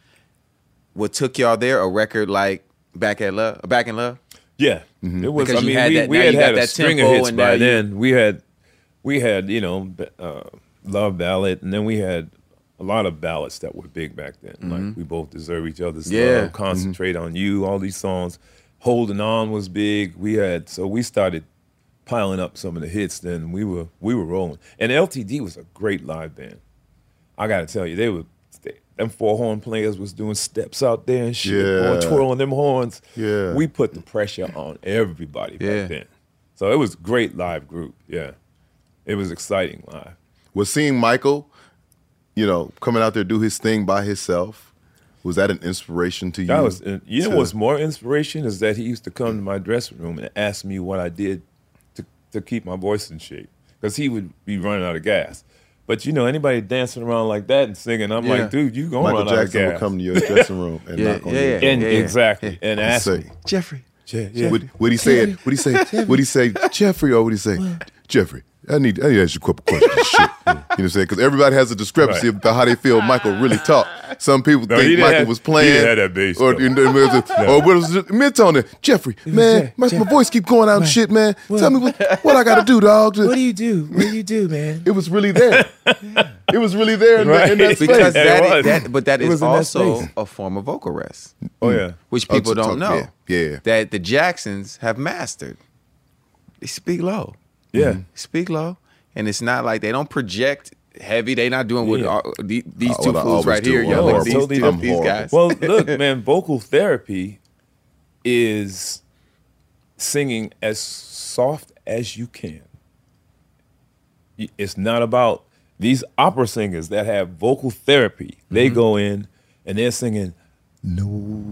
what took y'all there? A record like Back at Love, Back in Love? Yeah, it was. Because I you mean, had we, that- we now had you got had a that string of tempo hits and now by you- then. We had, we had you know, b- uh, Love Ballad, and then we had a lot of ballads that were big back then. Like We Both Deserve Each Other's Yeah. Love, Concentrate on You, all these songs. Holding On was big. We had so we started piling up some of the hits. Then we were we were rolling, and L T D was a great live band. I got to tell you, they were. They, them four horn players was doing steps out there and shit, Yeah. going twirling them horns. Yeah. We put the pressure on everybody Yeah. back then. So it was a great live group. Yeah. It was exciting live. Was seeing Michael, you know, coming out there do his thing by himself, was that an inspiration to you? That was, uh, you know to- what's more inspiration is that he used to come to my dressing room and ask me what I did to, to keep my voice in shape. Because he would be running out of gas. But you know, anybody dancing around like that and singing, I'm Yeah. like, dude, you gonna Michael run out of Jackson gas. would come to your dressing room and Yeah, knock on yeah, your yeah. door. and yeah, exactly, and and ask say, me. Jeffrey. Yeah, yeah. What what he say? What he say? What he say? Jeffrey, or what he say? Jeffrey, I need I need to ask you a couple questions. Shit. You know what I'm saying? Because everybody has a discrepancy Right. about how they feel Michael really talked. Some people No, he think didn't Michael have- was he playing. didn't have that bass, Or, though. you know, or what was it? Mid-tone there. Jeffrey, man, my, my voice keep going out and shit, man. Tell me what, what I got to do, dog. What do you do? What do you do, man? It was really there. It was really there in, Right. that, in that space. Because Yeah, it that, was. that but that It is was in that also space. a form of vocal rest. Oh yeah. Which Oh, people to don't talk- know. yeah, yeah. That the Jacksons have mastered. They speak low. Yeah. Speak low. And it's not like they don't project heavy. They not doing what Yeah. uh, the- these Oh, two what I fools always right do. here. I'm Yo, horrible. these, Totally these, I'm these horrible. guys. Well, look, man, vocal therapy is singing as soft as you can. It's not about these opera singers that have vocal therapy. They Mm-hmm. go in and they're singing no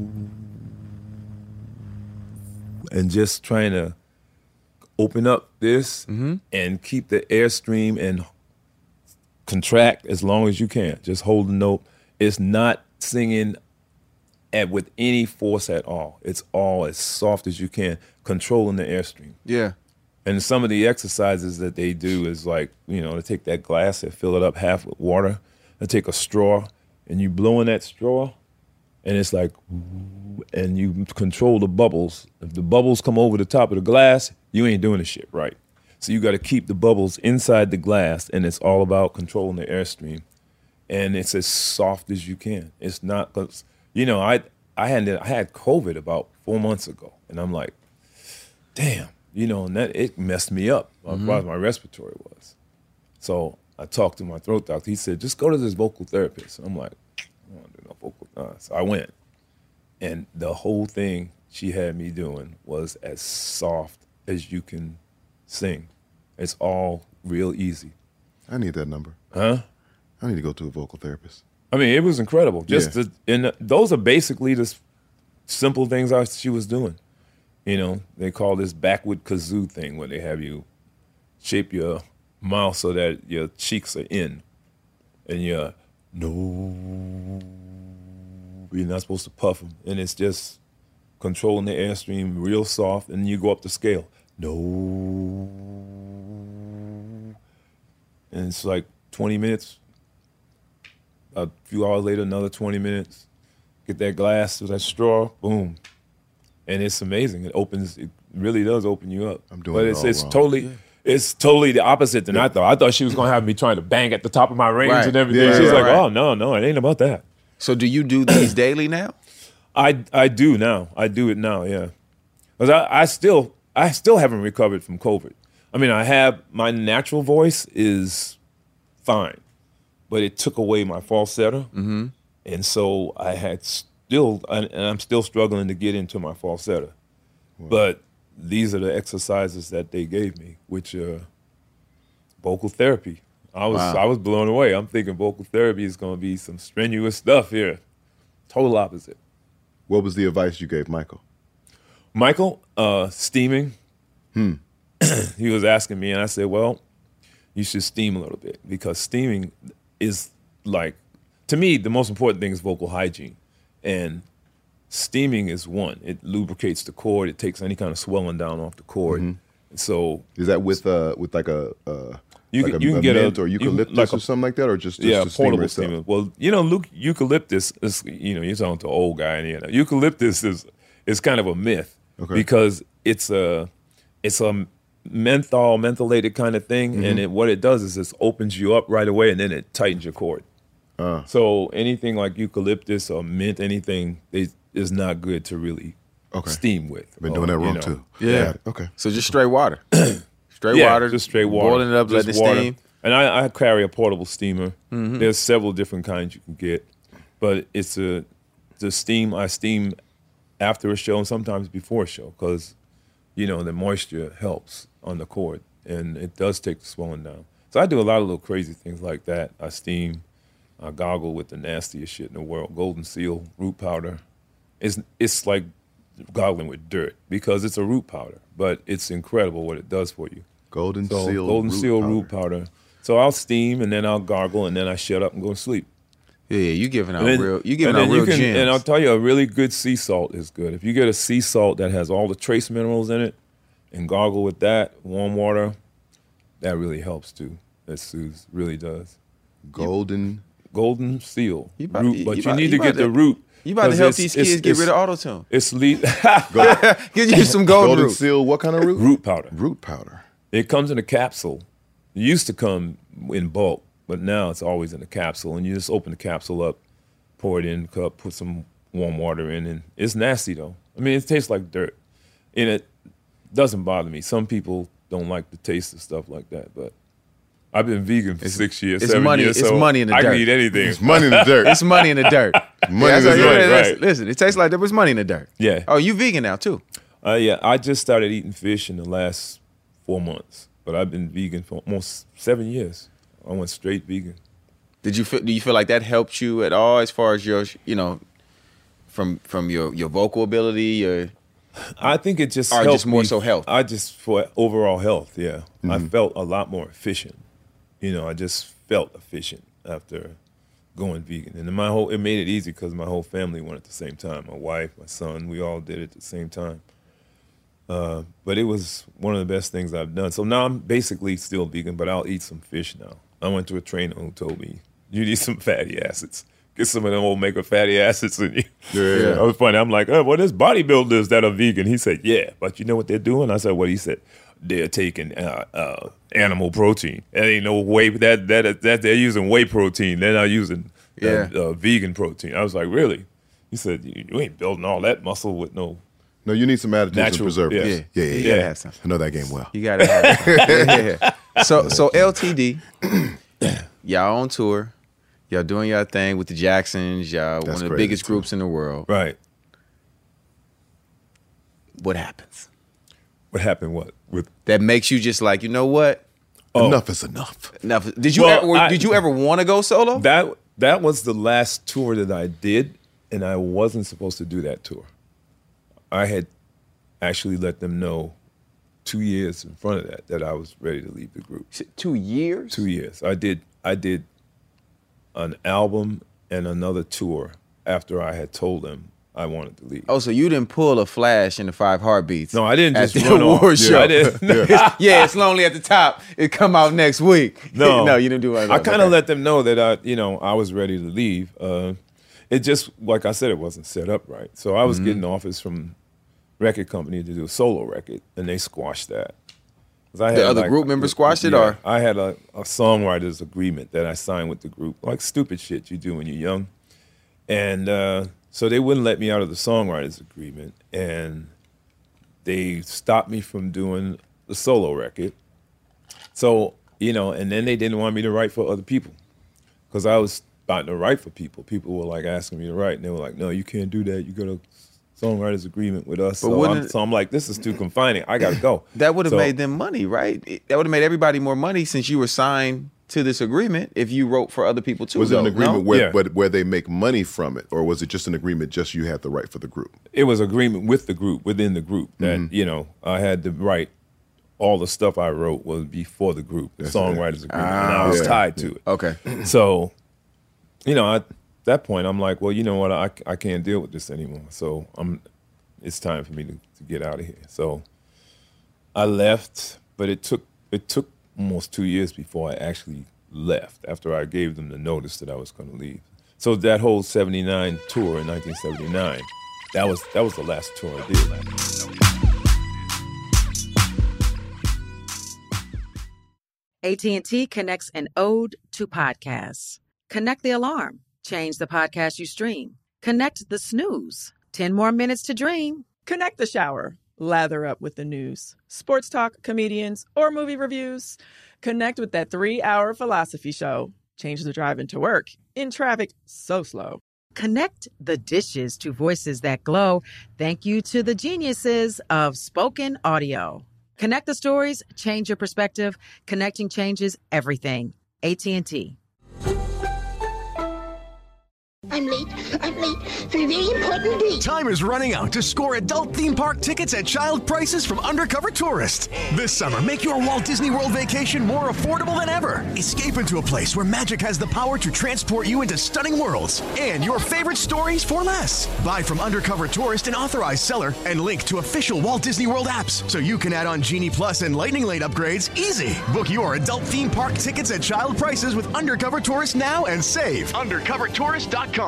and just trying to open up this Mm-hmm. and keep the airstream and contract as long as you can. Just hold the note. It's not singing at with any force at all. It's all as soft as you can, controlling the airstream. Yeah. And some of the exercises that they do is like, you know, they take that glass and fill it up half with water, and take a straw, and you blow in that straw, and it's like, and you control the bubbles. If the bubbles come over the top of the glass, you ain't doing the shit right. So you got to keep the bubbles inside the glass, and it's all about controlling the airstream. And it's as soft as you can. It's not, cause, you know, I I had I had COVID about four months ago, and I'm like, damn, you know, and that it messed me up as far as my respiratory was. So I talked to my throat doctor. He said, just go to this vocal therapist. I'm like, I don't want to do no vocal. Uh. So I went, and the whole thing she had me doing was as soft as you can sing. It's all real easy. I need that number. Huh? I need to go to a vocal therapist. I mean, it was incredible. Just Yeah. the, and those are basically the simple things I, she was doing. You know, they call this backward kazoo thing where they have you shape your mouth so that your cheeks are in. And you're, no, you're not supposed to puff them. And it's just controlling the airstream real soft, and you go up the scale. No. And it's like twenty minutes. A few hours later, another twenty minutes. Get that glass with that straw, boom. And it's amazing. It opens, it really does open you up. I'm doing but it it's all it's wrong. totally Yeah. it's totally the opposite than I thought. I thought she was gonna have me trying to bang at the top of my range Right. and everything. Yeah, She's right, like, right. oh no, no, it ain't about that. So do you do these daily now? I I do now. I do it now, yeah. Because I, I still I still haven't recovered from COVID. I mean, I have my natural voice is fine, but it took away my falsetto, Mm-hmm. and so I had still and and I'm still struggling to get into my falsetto. But these are the exercises that they gave me, which are vocal therapy. I was Wow. I was blown away. I'm thinking vocal therapy is going to be some strenuous stuff here. Total opposite. What was the advice you gave Michael? Michael, uh, steaming. Hmm. He was asking me, and I said, well, you should steam a little bit because steaming is like, to me, the most important thing is vocal hygiene. And steaming is one. It lubricates the cord. It takes any kind of swelling down off the cord. Mhm. And so Is that with uh with like a uh you like can, a, you can a get mint a or you can- eucalyptus like a- or something like that, or just, just yeah, the steamer portable itself? steamer. Well, you know, Luke, eucalyptus is, you know, you're talking to an old guy, and you know, eucalyptus is is kind of a myth Okay. because it's a it's a menthol mentholated kind of thing, Mhm. and it, what it does is it opens you up right away, and then it tightens your cord. Uh. So anything like eucalyptus or mint, anything they, is not good to really Okay. steam with. Been or, doing that you wrong know. too. Yeah. Okay. So just straight water. Straight Yeah, water. just straight water. Boiling it up, Just let it water. steam. And I, I carry a portable steamer. Mhm. There's several different kinds you can get, but it's a the steam I steam after a show and sometimes before a show because you know the moisture helps on the cord and it does take the swelling down. So I do a lot of little crazy things like that. I steam, I goggle with the nastiest shit in the world, golden seal root powder. It's it's like goggling with dirt because it's a root powder, but it's incredible what it does for you. Golden So, seal golden root seal powder. root powder. So I'll steam and then I'll gargle and then I shut up and go to sleep. Yeah, you giving out And then- real. You giving and out then real you can, gems. And I'll tell you, a really good sea salt is good. If you get a sea salt that has all the trace minerals in it, and gargle with that, warm water, that really helps too. That soothes, really does. Golden, golden seal You about- root, you but you, about- need you to get about the to- root. you about to 'cause help it's- these it's- kids get it's- rid of auto-tune. It's le- Get you some golden Golden root. seal. What kind of root? root powder. Root powder. It comes in a capsule. It used to come in bulk, but now it's always in a capsule. And you just open the capsule up, pour it in a cup, put some warm water in, and it's nasty though. I mean, it tastes like dirt. And it doesn't bother me. Some people don't like the taste of stuff like that, but I've been vegan for six years, It's seven money. years, It's so money in the I dirt. can eat anything. It's money in the dirt. It's money in the dirt. Money Yeah, in that's the how you- dirt, listen, right. Listen, it tastes like there was money in the dirt. Yeah. Oh, you vegan now too? Uh, yeah, I just started eating fish in the last four months, but I've been vegan for almost seven years. I went straight vegan. Did you feel, do you feel like that helped you at all as far as your, you know, from from your your vocal ability, your I think it just or helped just more me- so health? I just for overall health, yeah. I Mhm. felt a lot more efficient. You know, I just felt efficient after going vegan, and then my whole it made it easy because my whole family went at the same time. My wife, my son, we all did it at the same time. Uh, but it was one of the best things I've done. So now I'm basically still vegan, but I'll eat some fish now. I went to a trainer who told me you need some fatty acids. Get some of them omega fatty acids in you. Yeah. That was funny. I'm like, oh, well, there's bodybuilders that are vegan. He said, yeah, but you know what they're doing? I said, what? He said, they're taking uh, uh, animal protein. That ain't no whey. That that that they're using whey protein. They're not using uh, Yeah. uh, vegan protein. I was like, really? He said, you, you ain't building all that muscle with no. No, you need some additives and Natural- preservatives. yeah. Yeah, yeah, yeah. You gotta have some. I know that game well. You gotta have it. Yeah, yeah. So so L T D, y'all on tour, y'all doing y'all thing with the Jacksons, y'all one of the crazy, biggest too. groups in the world. Right. What happens? What happened? What with? That makes you just like, you know what? Oh. Enough is enough. Enough. Did you Well, ever, were- I- did you ever want to go solo? That that was the last tour that I did, and I wasn't supposed to do that tour. I had actually let them know two years in front of that that I was ready to leave the group. Two years? Two years. I did. I did an album and another tour after I had told them I wanted to leave. Oh, so you didn't pull a Flash in the Five Heartbeats? No, I didn't just at the run award off. show. Yeah, I didn't. yeah. yeah, it's lonely at the top. It come out next week. No, no, you didn't do it. I kind of okay. let them know that I, you know, I was ready to leave. Uh, it just, like I said, it wasn't set up right. So I was Mm-hmm. getting offers from record company to do a solo record, and they squashed that. 'Cause I The other group members squashed it, yeah, or I had a, a songwriters agreement that I signed with the group, like stupid shit you do when you're young, and uh, so they wouldn't let me out of the songwriters agreement, and they stopped me from doing the solo record. So you know, and then they didn't want me to write for other people because I was starting to write for people. People were like asking me to write, and they were like, "No, you can't do that. You got a songwriters agreement with us." But So I'm, wouldn't- so I'm like, "This is too confining. I got to go." that would have So- made them money, right? It- That would have made everybody more money since you were signed to this agreement. If you wrote for other people too, Was it an though, agreement no? where, Yeah. where, where they make money from it, or was it just an agreement just you had the right for the group? It was agreement with the group, within the group, that, Mhm. you know, I had to write all the stuff I wrote was before the group, the That's songwriters agreement, and Ah, I was yeah. tied to it. Okay. So, you know, at that point, I'm like, well, you know what, I, I can't deal with this anymore. So I'm, it's time for me to, to get out of here. So I left, but it took it took almost two years before I actually left, after I gave them the notice that I was going to leave. So that whole seventy-nine tour in nineteen seventy-nine, that was that was the last tour I did. A T and T connects an ode to podcasts. Connect the alarm. Change the podcast you stream. Connect the snooze. ten more minutes to dream. Connect the shower. Lather up with the news. Sports talk, comedians, or movie reviews. Connect with that three-hour philosophy show. Change the drive into work in traffic so slow. Connect the dishes to voices that glow. Thank you to the geniuses of spoken audio. Connect the stories, change your perspective. Connecting changes everything. A T and T. I'm late. I'm late for a very important date. Time is running out to score adult theme park tickets at child prices from Undercover Tourist. This summer, make your Walt Disney World vacation more affordable than ever. Escape into a place where magic has the power to transport you into stunning worlds and your favorite stories for less. Buy from Undercover Tourist, an authorized seller, and link to official Walt Disney World apps so you can add on Genie Plus and Lightning Lane upgrades easy. Book your adult theme park tickets at child prices with Undercover Tourist now and save. undercover tourist dot com.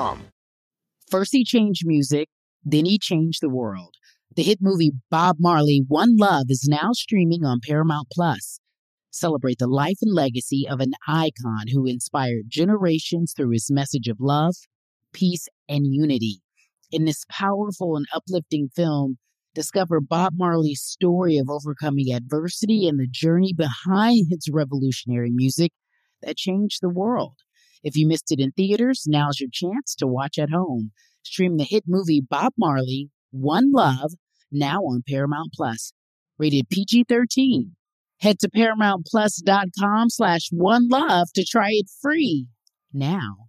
First, he changed music, then he changed the world. The hit movie Bob Marley, One Love is now streaming on Paramount Plus. Celebrate the life and legacy of an icon who inspired generations through his message of love, peace, and unity. In this powerful and uplifting film, discover Bob Marley's story of overcoming adversity and the journey behind his revolutionary music that changed the world. If you missed it in theaters, now's your chance to watch at home. Stream the hit movie Bob Marley, One Love, now on Paramount Plus. Rated P G thirteen. Head to ParamountPlus.com slash One Love to try it free now.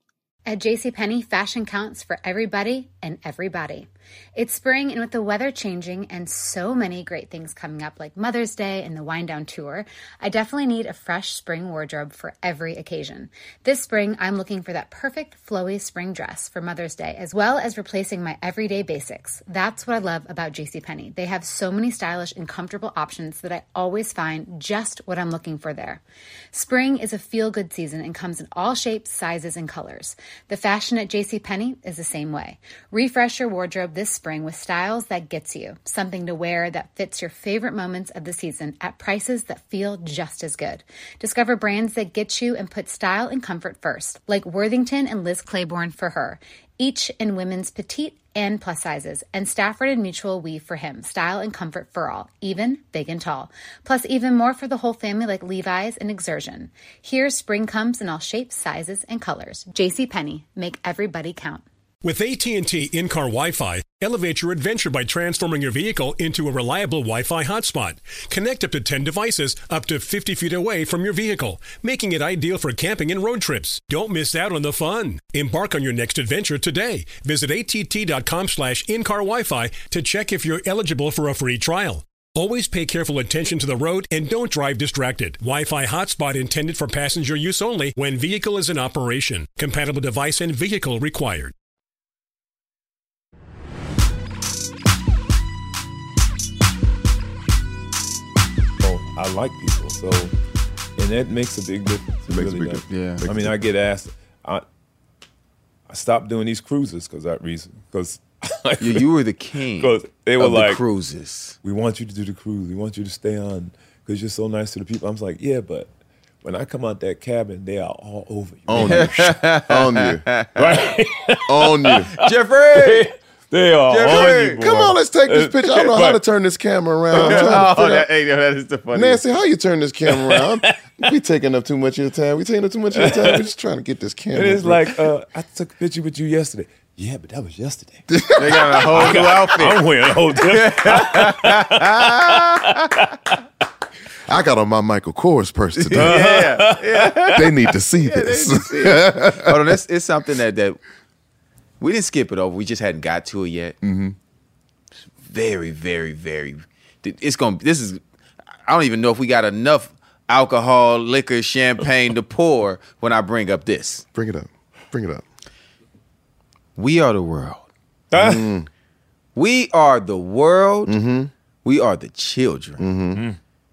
At JCPenney, fashion counts for everybody and everybody. It's spring, and with the weather changing and so many great things coming up like Mother's Day and the Wind Down Tour, I definitely need a fresh spring wardrobe for every occasion. This spring, I'm looking for that perfect flowy spring dress for Mother's Day, as well as replacing my everyday basics. That's what I love about JCPenney. They have so many stylish and comfortable options that I always find just what I'm looking for there. Spring is a feel-good season and comes in all shapes, sizes, and colors. The fashion at JCPenney is the same way. Refresh your wardrobe this spring with styles that gets you, something to wear that fits your favorite moments of the season at prices that feel just as good. Discover brands that get you and put style and comfort first, like Worthington and Liz Claiborne for her, each in women's petite and plus sizes, and Stafford and Mutual weave for him, style and comfort for all, even big and tall. Plus even more for the whole family like Levi's and Exertion. Here, spring comes in all shapes, sizes, and colors. JCPenney, make everybody count. With A T and T in-car Wi-Fi, elevate your adventure by transforming your vehicle into a reliable Wi-Fi hotspot. Connect up to ten devices up to fifty feet away from your vehicle, making it ideal for camping and road trips. Don't miss out on the fun. Embark on your next adventure today. Visit att.com slash in-car Wi-Fi to check if you're eligible for a free trial. Always pay careful attention to the road and don't drive distracted. Wi-Fi hotspot intended for passenger use only when vehicle is in operation. Compatible device and vehicle required. I like people, so and that makes a big difference. It, It makes really a big does. difference. Yeah. I mean, I get asked. I I stopped doing these cruises because that reason. Because you, you were the king. Because they were of the like cruises. We want you to do the cruise. We want you to stay on because you're so nice to the people. I was like, yeah, but when I come out that cabin, they are all over you. On you, on you, right? On you, Jeffrey. They are on you, boy. Come on, let's take this picture. I don't know how to turn this camera around. I'm trying to Oh, figure that, out- hey, no, that is the funniest. Nancy, how you turn this camera around? We taking up too much of your time. We taking up too much of your time. We're just trying to get this camera. And it's bro. like, uh, I took a picture with you yesterday. Yeah, but that was yesterday. They got a whole new outfit. I'm wearing a whole different. I got on my Michael Kors purse today. Yeah, yeah. They need to see this. Hold on, that's, it's something that, that we didn't skip it over. We just hadn't got to it yet. Mm-hmm. Very, very, very. It's gonna. This is. I don't even know if we got enough alcohol, liquor, champagne to pour when I bring up this. Bring it up. Bring it up. We are the world. Mm. We are the world. Mm-hmm. We are the children. Mm-hmm.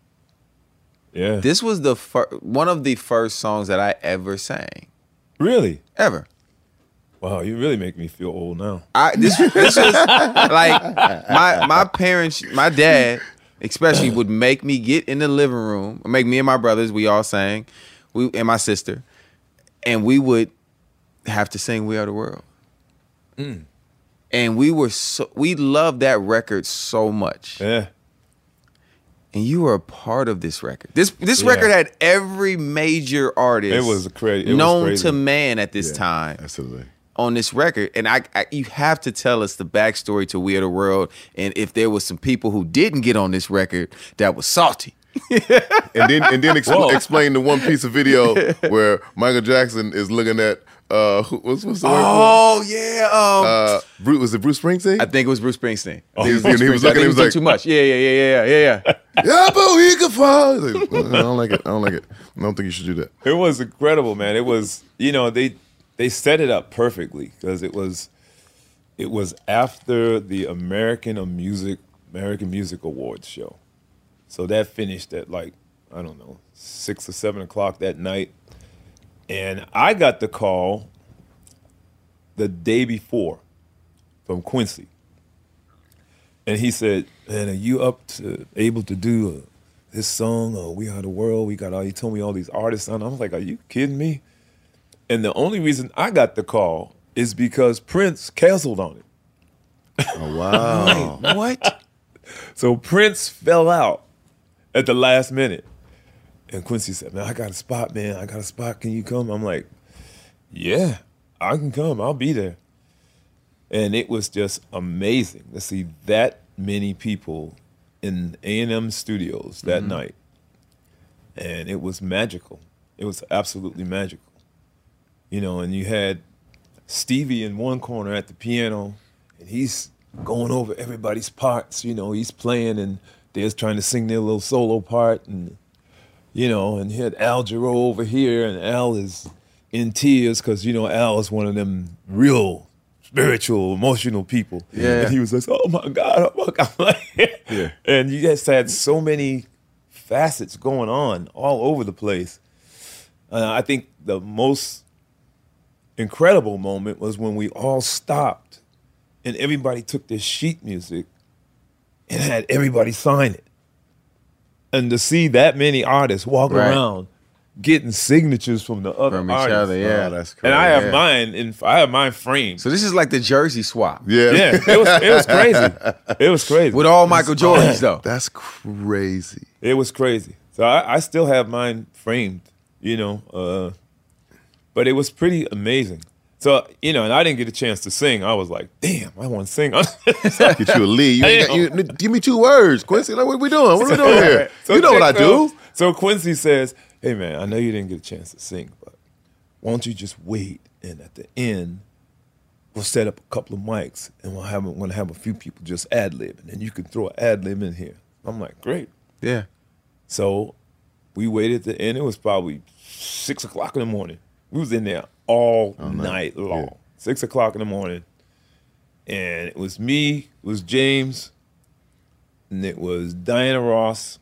Yeah. This was the fir- one of the first songs that I ever sang. Really? Ever. Wow, you really make me feel old now. I this this was like my my parents, my dad especially would make me get in the living room, make me and my brothers, we all sang, we and my sister, and we would have to sing "We Are the World." Mm. And we were so we loved that record so much. Yeah. And you were a part of this record. This this Yeah. record had every major artist It was cra- it was known crazy. to man at this Yeah, time. Absolutely. On this record, and I, I, you have to tell us the backstory to "We Are the World," and if there was some people who didn't get on this record that was salty. And then and then Whoa. expl- explain the one piece of video where Michael Jackson is looking at uh who, what's, what's the word? Oh yeah, um, Uh, Bruce, was it Bruce Springsteen? I think it was Bruce Springsteen. Oh, I think it he was- and he was Bruce Springsteen. I looking, think he was doing like- too much. Yeah, yeah, yeah, yeah, yeah, yeah. Yeah, but he could fall. He's like, I don't like it. I don't like it. I don't think you should do that. It was incredible, man. It was, you know, they they set it up perfectly because it was it was after the American Music American Music Awards show. So that finished at like, I don't know, six or seven o'clock that night. And I got the call the day before from Quincy. And he said, man, are you up to able to do uh, this song, uh, We Are the World? We got all, he told me all these artists on. I was like, are you kidding me? And the only reason I got the call is because Prince canceled on it. Oh, wow. Wait, what? So Prince fell out at the last minute. And Quincy said, man, I got a spot, man. I got a spot. Can you come? I'm like, yeah, I can come. I'll be there. And it was just amazing to see that many people in A and M studios that Mhm. night. And it was magical. It was absolutely magical. You know, and you had Stevie in one corner at the piano, and he's going over everybody's parts. You know, he's playing, and they're just trying to sing their little solo part. And, you know, and you had Al Jarreau over here, and Al is in tears because, you know, Al is one of them real spiritual, emotional people. Yeah. And he was like, oh, my God, oh, my God. Yeah. And you guys had so many facets going on all over the place. Uh, I think the most incredible moment was when we all stopped and everybody took their sheet music and had everybody sign it. And to see that many artists walk Right. around getting signatures from the other From each artists. other, yeah. Oh, that's And I have Yeah. mine in I have mine framed. So this is like the jersey swap. Yeah. Yeah, it was it was crazy. It was crazy. With all Michael Jordans, though. That's crazy. It was crazy. So I, I still have mine framed, you know. Uh, but it was pretty amazing. So, you know, and I didn't get a chance to sing. I was like, damn, I want to sing. Get you a lead. You ain't got, you, give me two words, Quincy. Like, what are we doing? What are we doing here? So you know what I do. So Quincy says, hey, man, I know you didn't get a chance to sing, but why don't you just wait, and at the end, we'll set up a couple of mics, and we'll have, we'll have a few people just ad-lib, and then you can throw an ad-lib in here. I'm like, great. Yeah. So we waited at the end. It was probably six o'clock in the morning. We was in there all oh, night long. Yeah. Six o'clock in the morning. And it was me, it was James, and it was Diana Ross.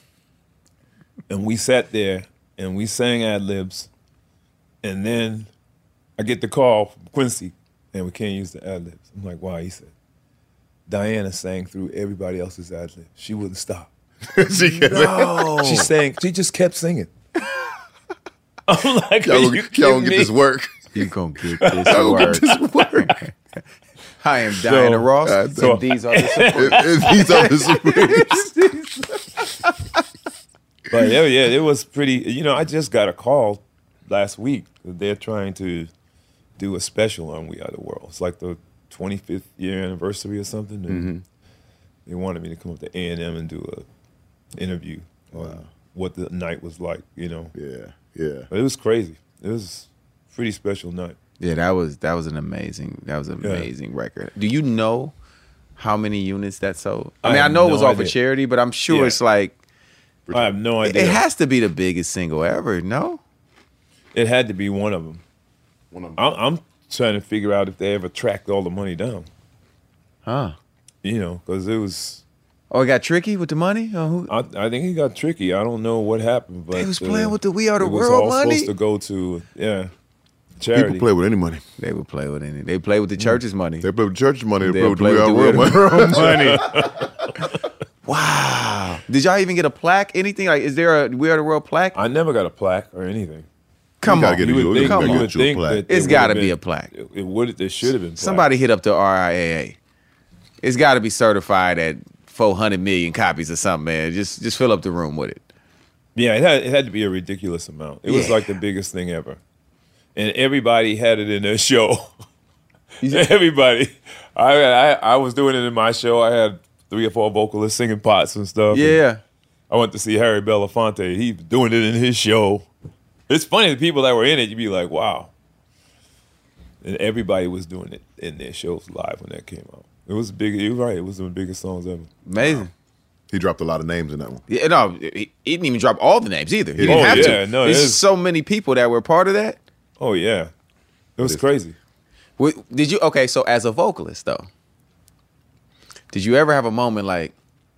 And we sat there and we sang ad-libs. And then I get the call from Quincy, and we can't use the ad-libs. I'm like, why? He said, Diana sang through everybody else's ad-libs. She wouldn't stop. she, no. she sang, she just kept singing. I'm like, y'all, you y'all gonna get this work. You gonna get this work. Get this work. I am Diana so, Ross, uh, so, and these are the Supremes. These are the Supremes. But yeah, yeah, it was pretty. You know, I just got a call last week that they're trying to do a special on We Are the World. It's like the twenty-fifth year anniversary or something. And mm-hmm. they wanted me to come up to A and M and do a interview on wow. what the night was like. You know. Yeah. Yeah, but it was crazy. It was a pretty special night. Yeah, that was that was an amazing that was an yeah. amazing record. Do you know how many units that sold? I, I mean, I know no it was all for charity, but I'm sure yeah. it's like I have no idea. It has to be the biggest single ever. No, it had to be one of them. One of them. I'm, I'm trying to figure out if they ever tracked all the money down. Huh? You know, because it was. Oh, it got tricky with the money? Oh, who? I, I think he got tricky. I don't know what happened, but they was playing uh, with the We Are the it World was all money. Supposed to go to yeah, charity. People play with any money. They would play with any. They play with the church's mm. money. They play with the church's money. They, they play with the We Are the World money. Wow! Did y'all even get a plaque? Anything like? Is there a We Are the World plaque? I never got a plaque or anything. Come you on, get you a, would think, come you on. would think that it's got to be a plaque. It, it would. There should have been. Plaque. Somebody hit up the R I A A. It's got to be certified at four hundred million copies or something, man. Just just fill up the room with it. Yeah, it had, it had to be a ridiculous amount. It yeah. was like the biggest thing ever. And everybody had it in their show. Everybody. I, I I was doing it in my show. I had three or four vocalists singing parts and stuff. Yeah. And I went to see Harry Belafonte. He was doing it in his show. It's funny, the people that were in it, you'd be like, wow. And everybody was doing it in their shows live when that came out. It was big. You're right. It was one of the biggest songs ever. Amazing. Wow. He dropped a lot of names in that one. Yeah, no, he, he didn't even drop all the names either. He didn't oh, have yeah, to. No, There's so many people that were part of that. Oh yeah, it was crazy. Did you? Okay, so as a vocalist though, did you ever have a moment like,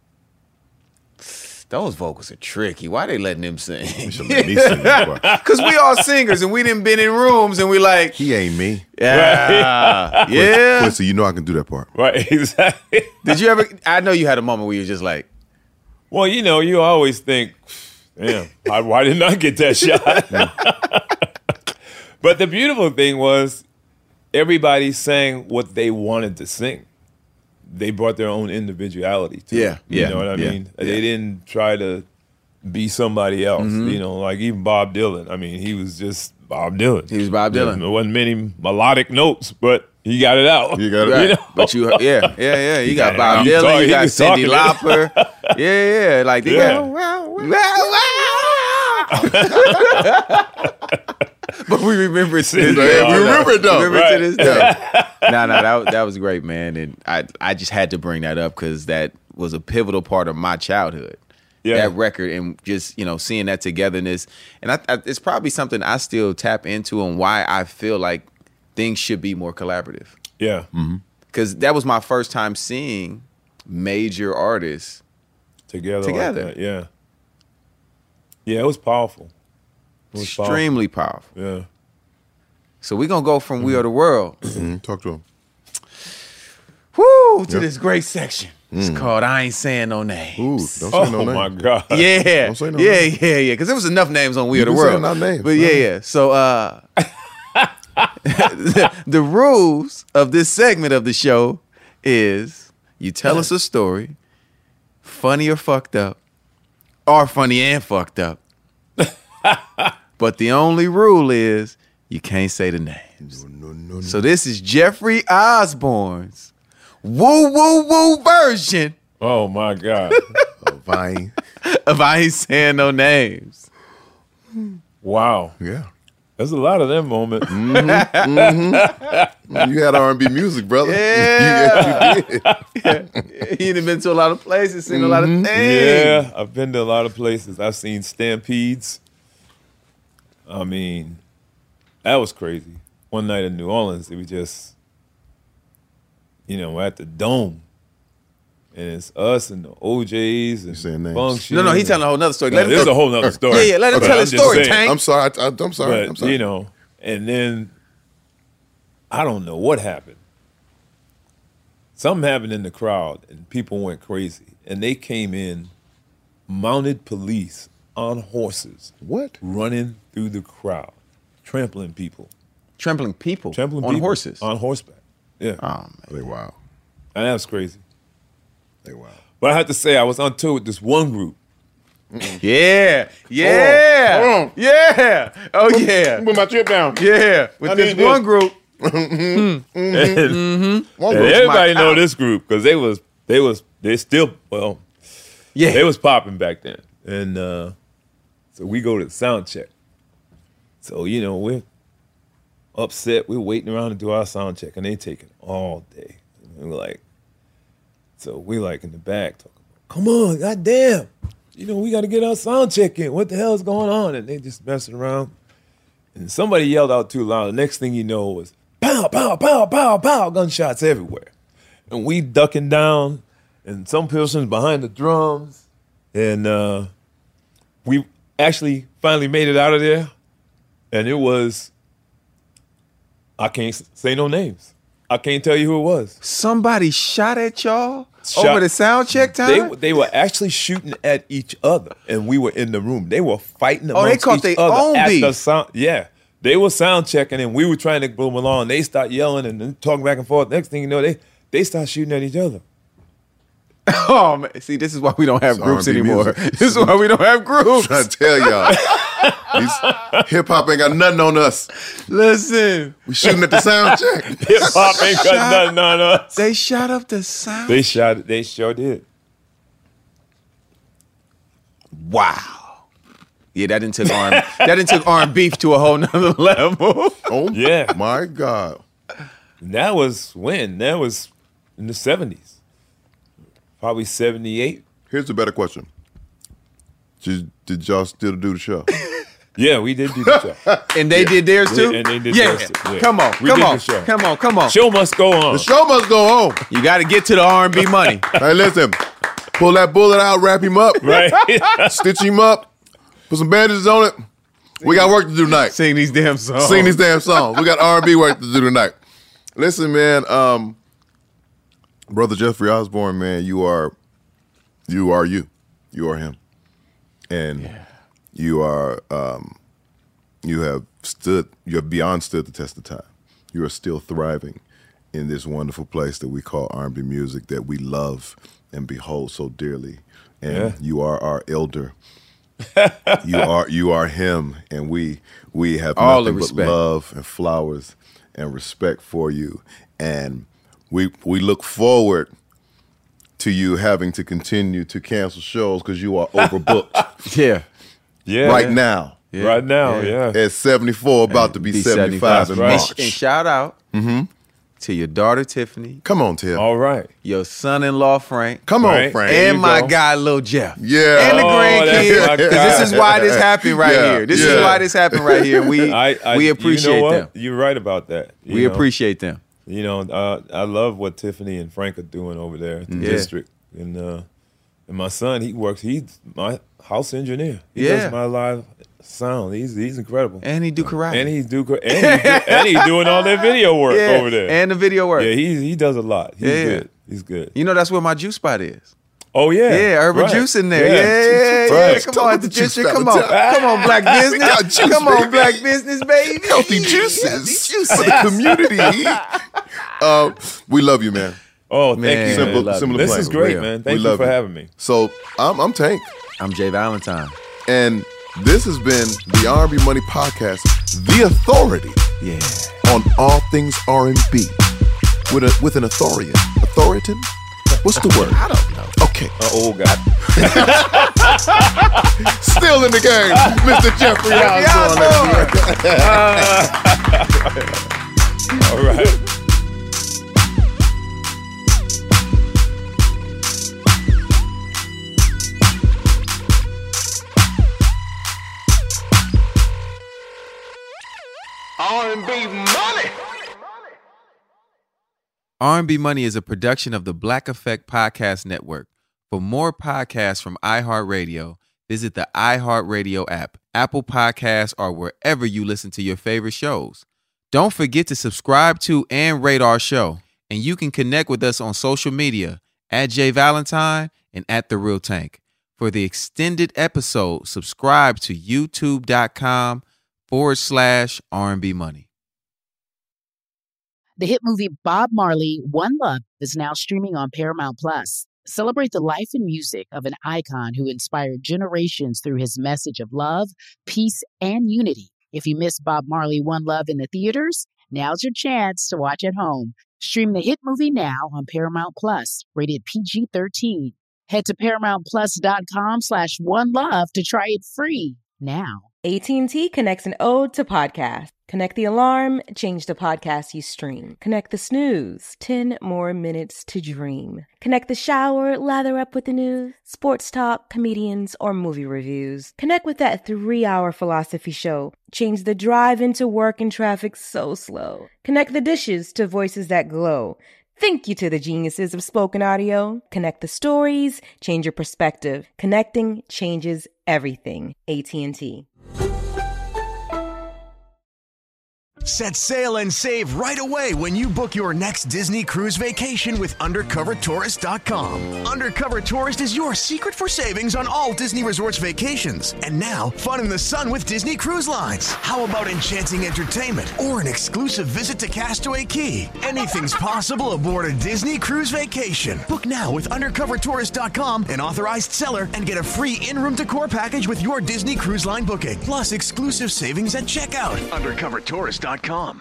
those vocals are tricky. Why they letting them sing? Because we all singers and we didn't been in rooms and we like, he ain't me. Yeah, right. yeah. Quincy, you know I can do that part. Right, exactly. Did you ever? I know you had a moment where you were just like, well, you know, you always think, damn, why, why didn't I get that shot? But the beautiful thing was, everybody sang what they wanted to sing. They brought their own individuality to yeah, it. You yeah, know what I yeah, mean? Yeah. They didn't try to be somebody else. Mm-hmm. You know, like even Bob Dylan. I mean, he was just Bob Dylan. He was Bob Dylan. There wasn't many melodic notes, but he got it out. You got it right. You know? But you, yeah, yeah, yeah. You, you got, got Bob Dylan, talk, you got Cyndi talking. Lauper. yeah, yeah. Like, they yeah. got, wow, wow, wow. But we remember it to this day. We remember it though. We remember right. it to this day. no, no, that, that was great, man. And I, I just had to bring that up because that was a pivotal part of my childhood. Yeah. That record and just, you know, seeing that togetherness. And I, I, it's probably something I still tap into and why I feel like things should be more collaborative. Yeah. Because mm-hmm. that was my first time seeing major artists together. Together. Like that. Yeah. Yeah, it was powerful. It was Extremely powerful. powerful. Yeah. So we're going to go from mm-hmm. We Are the World. Mm-hmm. Talk to him. Woo, to yep. this great section. It's Mm. called I Ain't Saying No Names. Ooh, don't say oh no names. my God. Yeah. Don't say no yeah, names. yeah, yeah. Because there was enough names on We You Are the been World. saying our names, but yeah, right? yeah. So uh, the, the rules of this segment of the show is you tell us a story, funny or fucked up, or funny and fucked up. But the only rule is You can't say the names. No, no, no, no. So this is Jeffrey Osborne's woo woo woo version. Oh my God. Of I ain't, of I ain't saying no names. Wow. Yeah. There's a lot of them moments. Mm-hmm, mm-hmm. You had R and B music, brother. Yeah. you, did. yeah. He done been to a lot of places, seen mm-hmm. a lot of things. Yeah, I've been to a lot of places. I've seen stampedes. I mean, that was crazy. One night in New Orleans, it was just, you know, at the Dome. And it's us and the O Js and saying names. Function. No, no, he's telling a whole nother story. No, Let this is him, a whole nother story. Yeah, yeah, let him but tell I'm his story, saying, Tank. I'm sorry. I, I'm sorry. But, I'm sorry. you know, and then I don't know what happened. Something happened in the crowd and people went crazy. And they came in, mounted police on horses. What? Running through the crowd, trampling people. Trampling people? Trampling on people. horses? On horseback. Yeah. Oh, man. They wow. And that was crazy. They wow. But I have to say, I was on tour with this one group. Mm-mm. Yeah, yeah, Hold on. Hold on. yeah. Oh yeah. Put my chip down. Yeah, with I this need one this. group. mm-hmm. And, Mm-hmm. One and group's everybody my know cow. this group because they was they was they still well, yeah, they was popping back then. And uh, so we go to the sound check. So you know we're upset. We're waiting around to do our sound check, and they taking all day. And we're like, so we like in the back talking. Come on, goddamn. You know, we got to get our sound check in. What the hell is going on? And they just messing around. And somebody yelled out too loud. The next thing you know was pow, pow, pow, pow, pow, gunshots everywhere. And we ducking down, and some person's behind the drums. And uh, we actually finally made it out of there. And it was, I can't say no names. I can't tell you who it was. Somebody shot at y'all Shot- over the sound check time? They, they were actually shooting at each other, and we were in the room. They were fighting Oh, they amongst caught each their other own at beef. the sound. Yeah, they were sound checking, and we were trying to boom along. They start yelling and then talking back and forth. Next thing you know, they they start shooting at each other. Oh man! See, this is why we don't have It's groups R and B anymore. music. This is why we don't have groups. I'm trying to tell y'all. Hip hop ain't got nothing on us. Listen, we shooting at the sound check. Hip hop ain't got Shot- nothing on us. They shot up the sound. They shot it. They sure did. Wow. Yeah, that didn't took R. that didn't took R and B to a whole nother level. Oh Yeah. my God. That was when? That was in the seventies. Probably seventy-eight. Here's a better question. Did, did y'all still do the show? Yeah, we did do the show. And they did theirs too. And they did yeah. theirs too. Yeah. Come on, We come did on, the show. come on, come on. Show must go on. The show must go on. You got to get to the R and B money. Hey, listen. Pull that bullet out, wrap him up, Right. stitch him up, put some bandages on it. We got work to do tonight. Sing these damn songs. Sing these damn songs. We got R and B work to do tonight. Listen, man, um, brother Jeffrey Osborne, man, you are, you are you, you are him, and Yeah. you are, um, you have stood, you have beyond stood the test of time. You are still thriving in this wonderful place that we call R and B music that we love and behold so dearly, and Yeah. you are our elder. you are you are him, and we we have All the nothing but respect. love and flowers and respect for you, and we we look forward to you having to continue to cancel shows because you are overbooked Yeah. Yeah. right now. Yeah. Right now, Yeah. yeah. At seventy-four, about to be, Be seventy-five, seventy-five. in Right. March. And shout out Mm-hmm. to your daughter Tiffany, Come on, Tim. All right. your son-in-law Frank, Come on, Right. Frank. There and you my go. guy Lil Jeff. Yeah. And the Oh, grandkids. that's my 'Cause guy. this is why this happened right Yeah, here. This yeah. is why this happened right here. We I, I, we appreciate you know them. what? You're right about that. You We know? appreciate them. You know, uh, I love what Tiffany and Frank are doing over there at the Yeah. district. And uh, and my son, he works. He's my house engineer. He Yeah. does my live sound. He's he's incredible. And he do karate. And he's do and he, do, and he's doing all their video work Yeah, over there. and the video work. yeah, he he does a lot. He's Yeah. good. He's good. You know that's where my juice spot is. Oh yeah, Yeah, Urban right. Juice in there. Yeah, yeah, yeah. Right. Come Talk on, about the the juice district. Come on, fountain. come on, black We got business. juice, Come on, baby. black business, baby. Healthy juices for the community. uh, we love you, man. Oh, thank Man, you. Simple, man. similar This plan. is great, Real. man. We Thank you love for you. having me. So I'm I'm Tank, I'm Jay Valentine. and this has been the R and B Money Podcast. the authority Yeah. on all things R and B. With a with an authorian. Authoritan? What's the word? I don't know. Okay. Uh, old guy. Still in the game, Mister Jeffrey Osborne. All right. R and B money. R and B Money is a production of the Black Effect Podcast Network. For more podcasts from iHeartRadio, visit the iHeartRadio app, Apple Podcasts, or wherever you listen to your favorite shows. Don't forget to subscribe to and rate our show. And you can connect with us on social media at Jay Valentine and at The Real Tank. For the extended episode, subscribe to youtube.com forward slash R&B Money. The hit movie Bob Marley, One Love is now streaming on Paramount Plus. Celebrate the life and music of an icon who inspired generations through his message of love, peace, and unity. If you missed Bob Marley, One Love in the theaters, now's your chance to watch at home. Stream the hit movie now on Paramount Plus, rated P G thirteen. Head to ParamountPlus.com slash One Love to try it free now. A T and T connects an ode to podcast. Connect the alarm, change the podcast you stream. Connect the snooze, ten more minutes to dream. Connect the shower, lather up with the news, sports talk, comedians, or movie reviews. Connect with that three-hour philosophy show. Change the drive into work and traffic so slow. Connect the dishes to voices that glow. Thank you to the geniuses of spoken audio. Connect the stories, change your perspective. Connecting changes everything. A T and T. Set sail and save right away when you book your next Disney cruise vacation with undercover tourist dot com. Undercover Tourist is your secret for savings on all Disney Resorts vacations. And now, fun in the sun with Disney Cruise Lines. How about enchanting entertainment or an exclusive visit to Castaway Cay? Anything's possible aboard a Disney cruise vacation. Book now with undercover tourist dot com, an authorized seller, and get a free in-room decor package with your Disney Cruise Line booking. Plus exclusive savings at checkout. undercover tourist dot com.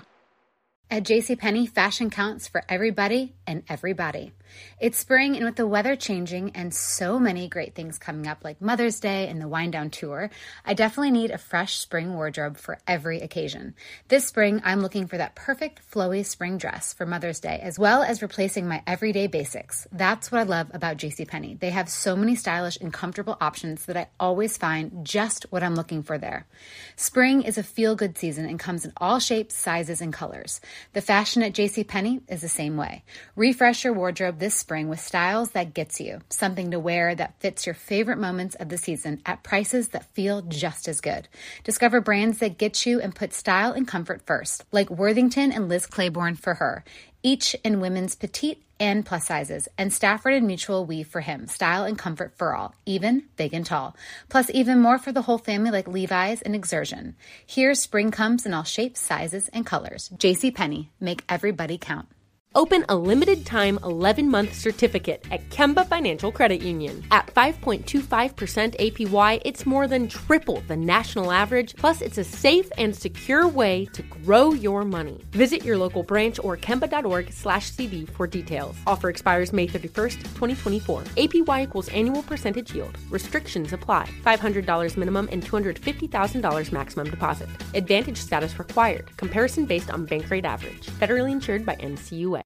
At JCPenney, fashion counts for everybody and everybody. It's spring, and with the weather changing and so many great things coming up like Mother's Day and the Wind Down Tour, I definitely need a fresh spring wardrobe for every occasion. This spring, I'm looking for that perfect flowy spring dress for Mother's Day, as well as replacing my everyday basics. That's what I love about JCPenney. They have so many stylish and comfortable options that I always find just what I'm looking for there. Spring is a feel-good season and comes in all shapes, sizes, and colors. The fashion at JCPenney is the same way. Refresh your wardrobe this spring with styles that gets you, something to wear that fits your favorite moments of the season at prices that feel just as good. Discover brands that get you and put style and comfort first, like Worthington and Liz Claiborne for her, each in women's petite and plus sizes, and Stafford and Mutual weave for him, style and comfort for all, even big and tall. Plus even more for the whole family like Levi's and Exertion. Here, spring comes in all shapes, sizes, and colors. JCPenney, make everybody count. Open a limited-time eleven-month certificate at Kemba Financial Credit Union. At five point two five percent A P Y, it's more than triple the national average, plus it's a safe and secure way to grow your money. Visit your local branch or kemba.org slash CD for details. Offer expires May thirty-first, twenty twenty-four. A P Y equals annual percentage yield. Restrictions apply. five hundred dollars minimum and two hundred fifty thousand dollars maximum deposit. Advantage status required. Comparison based on bank rate average. Federally insured by N C U A.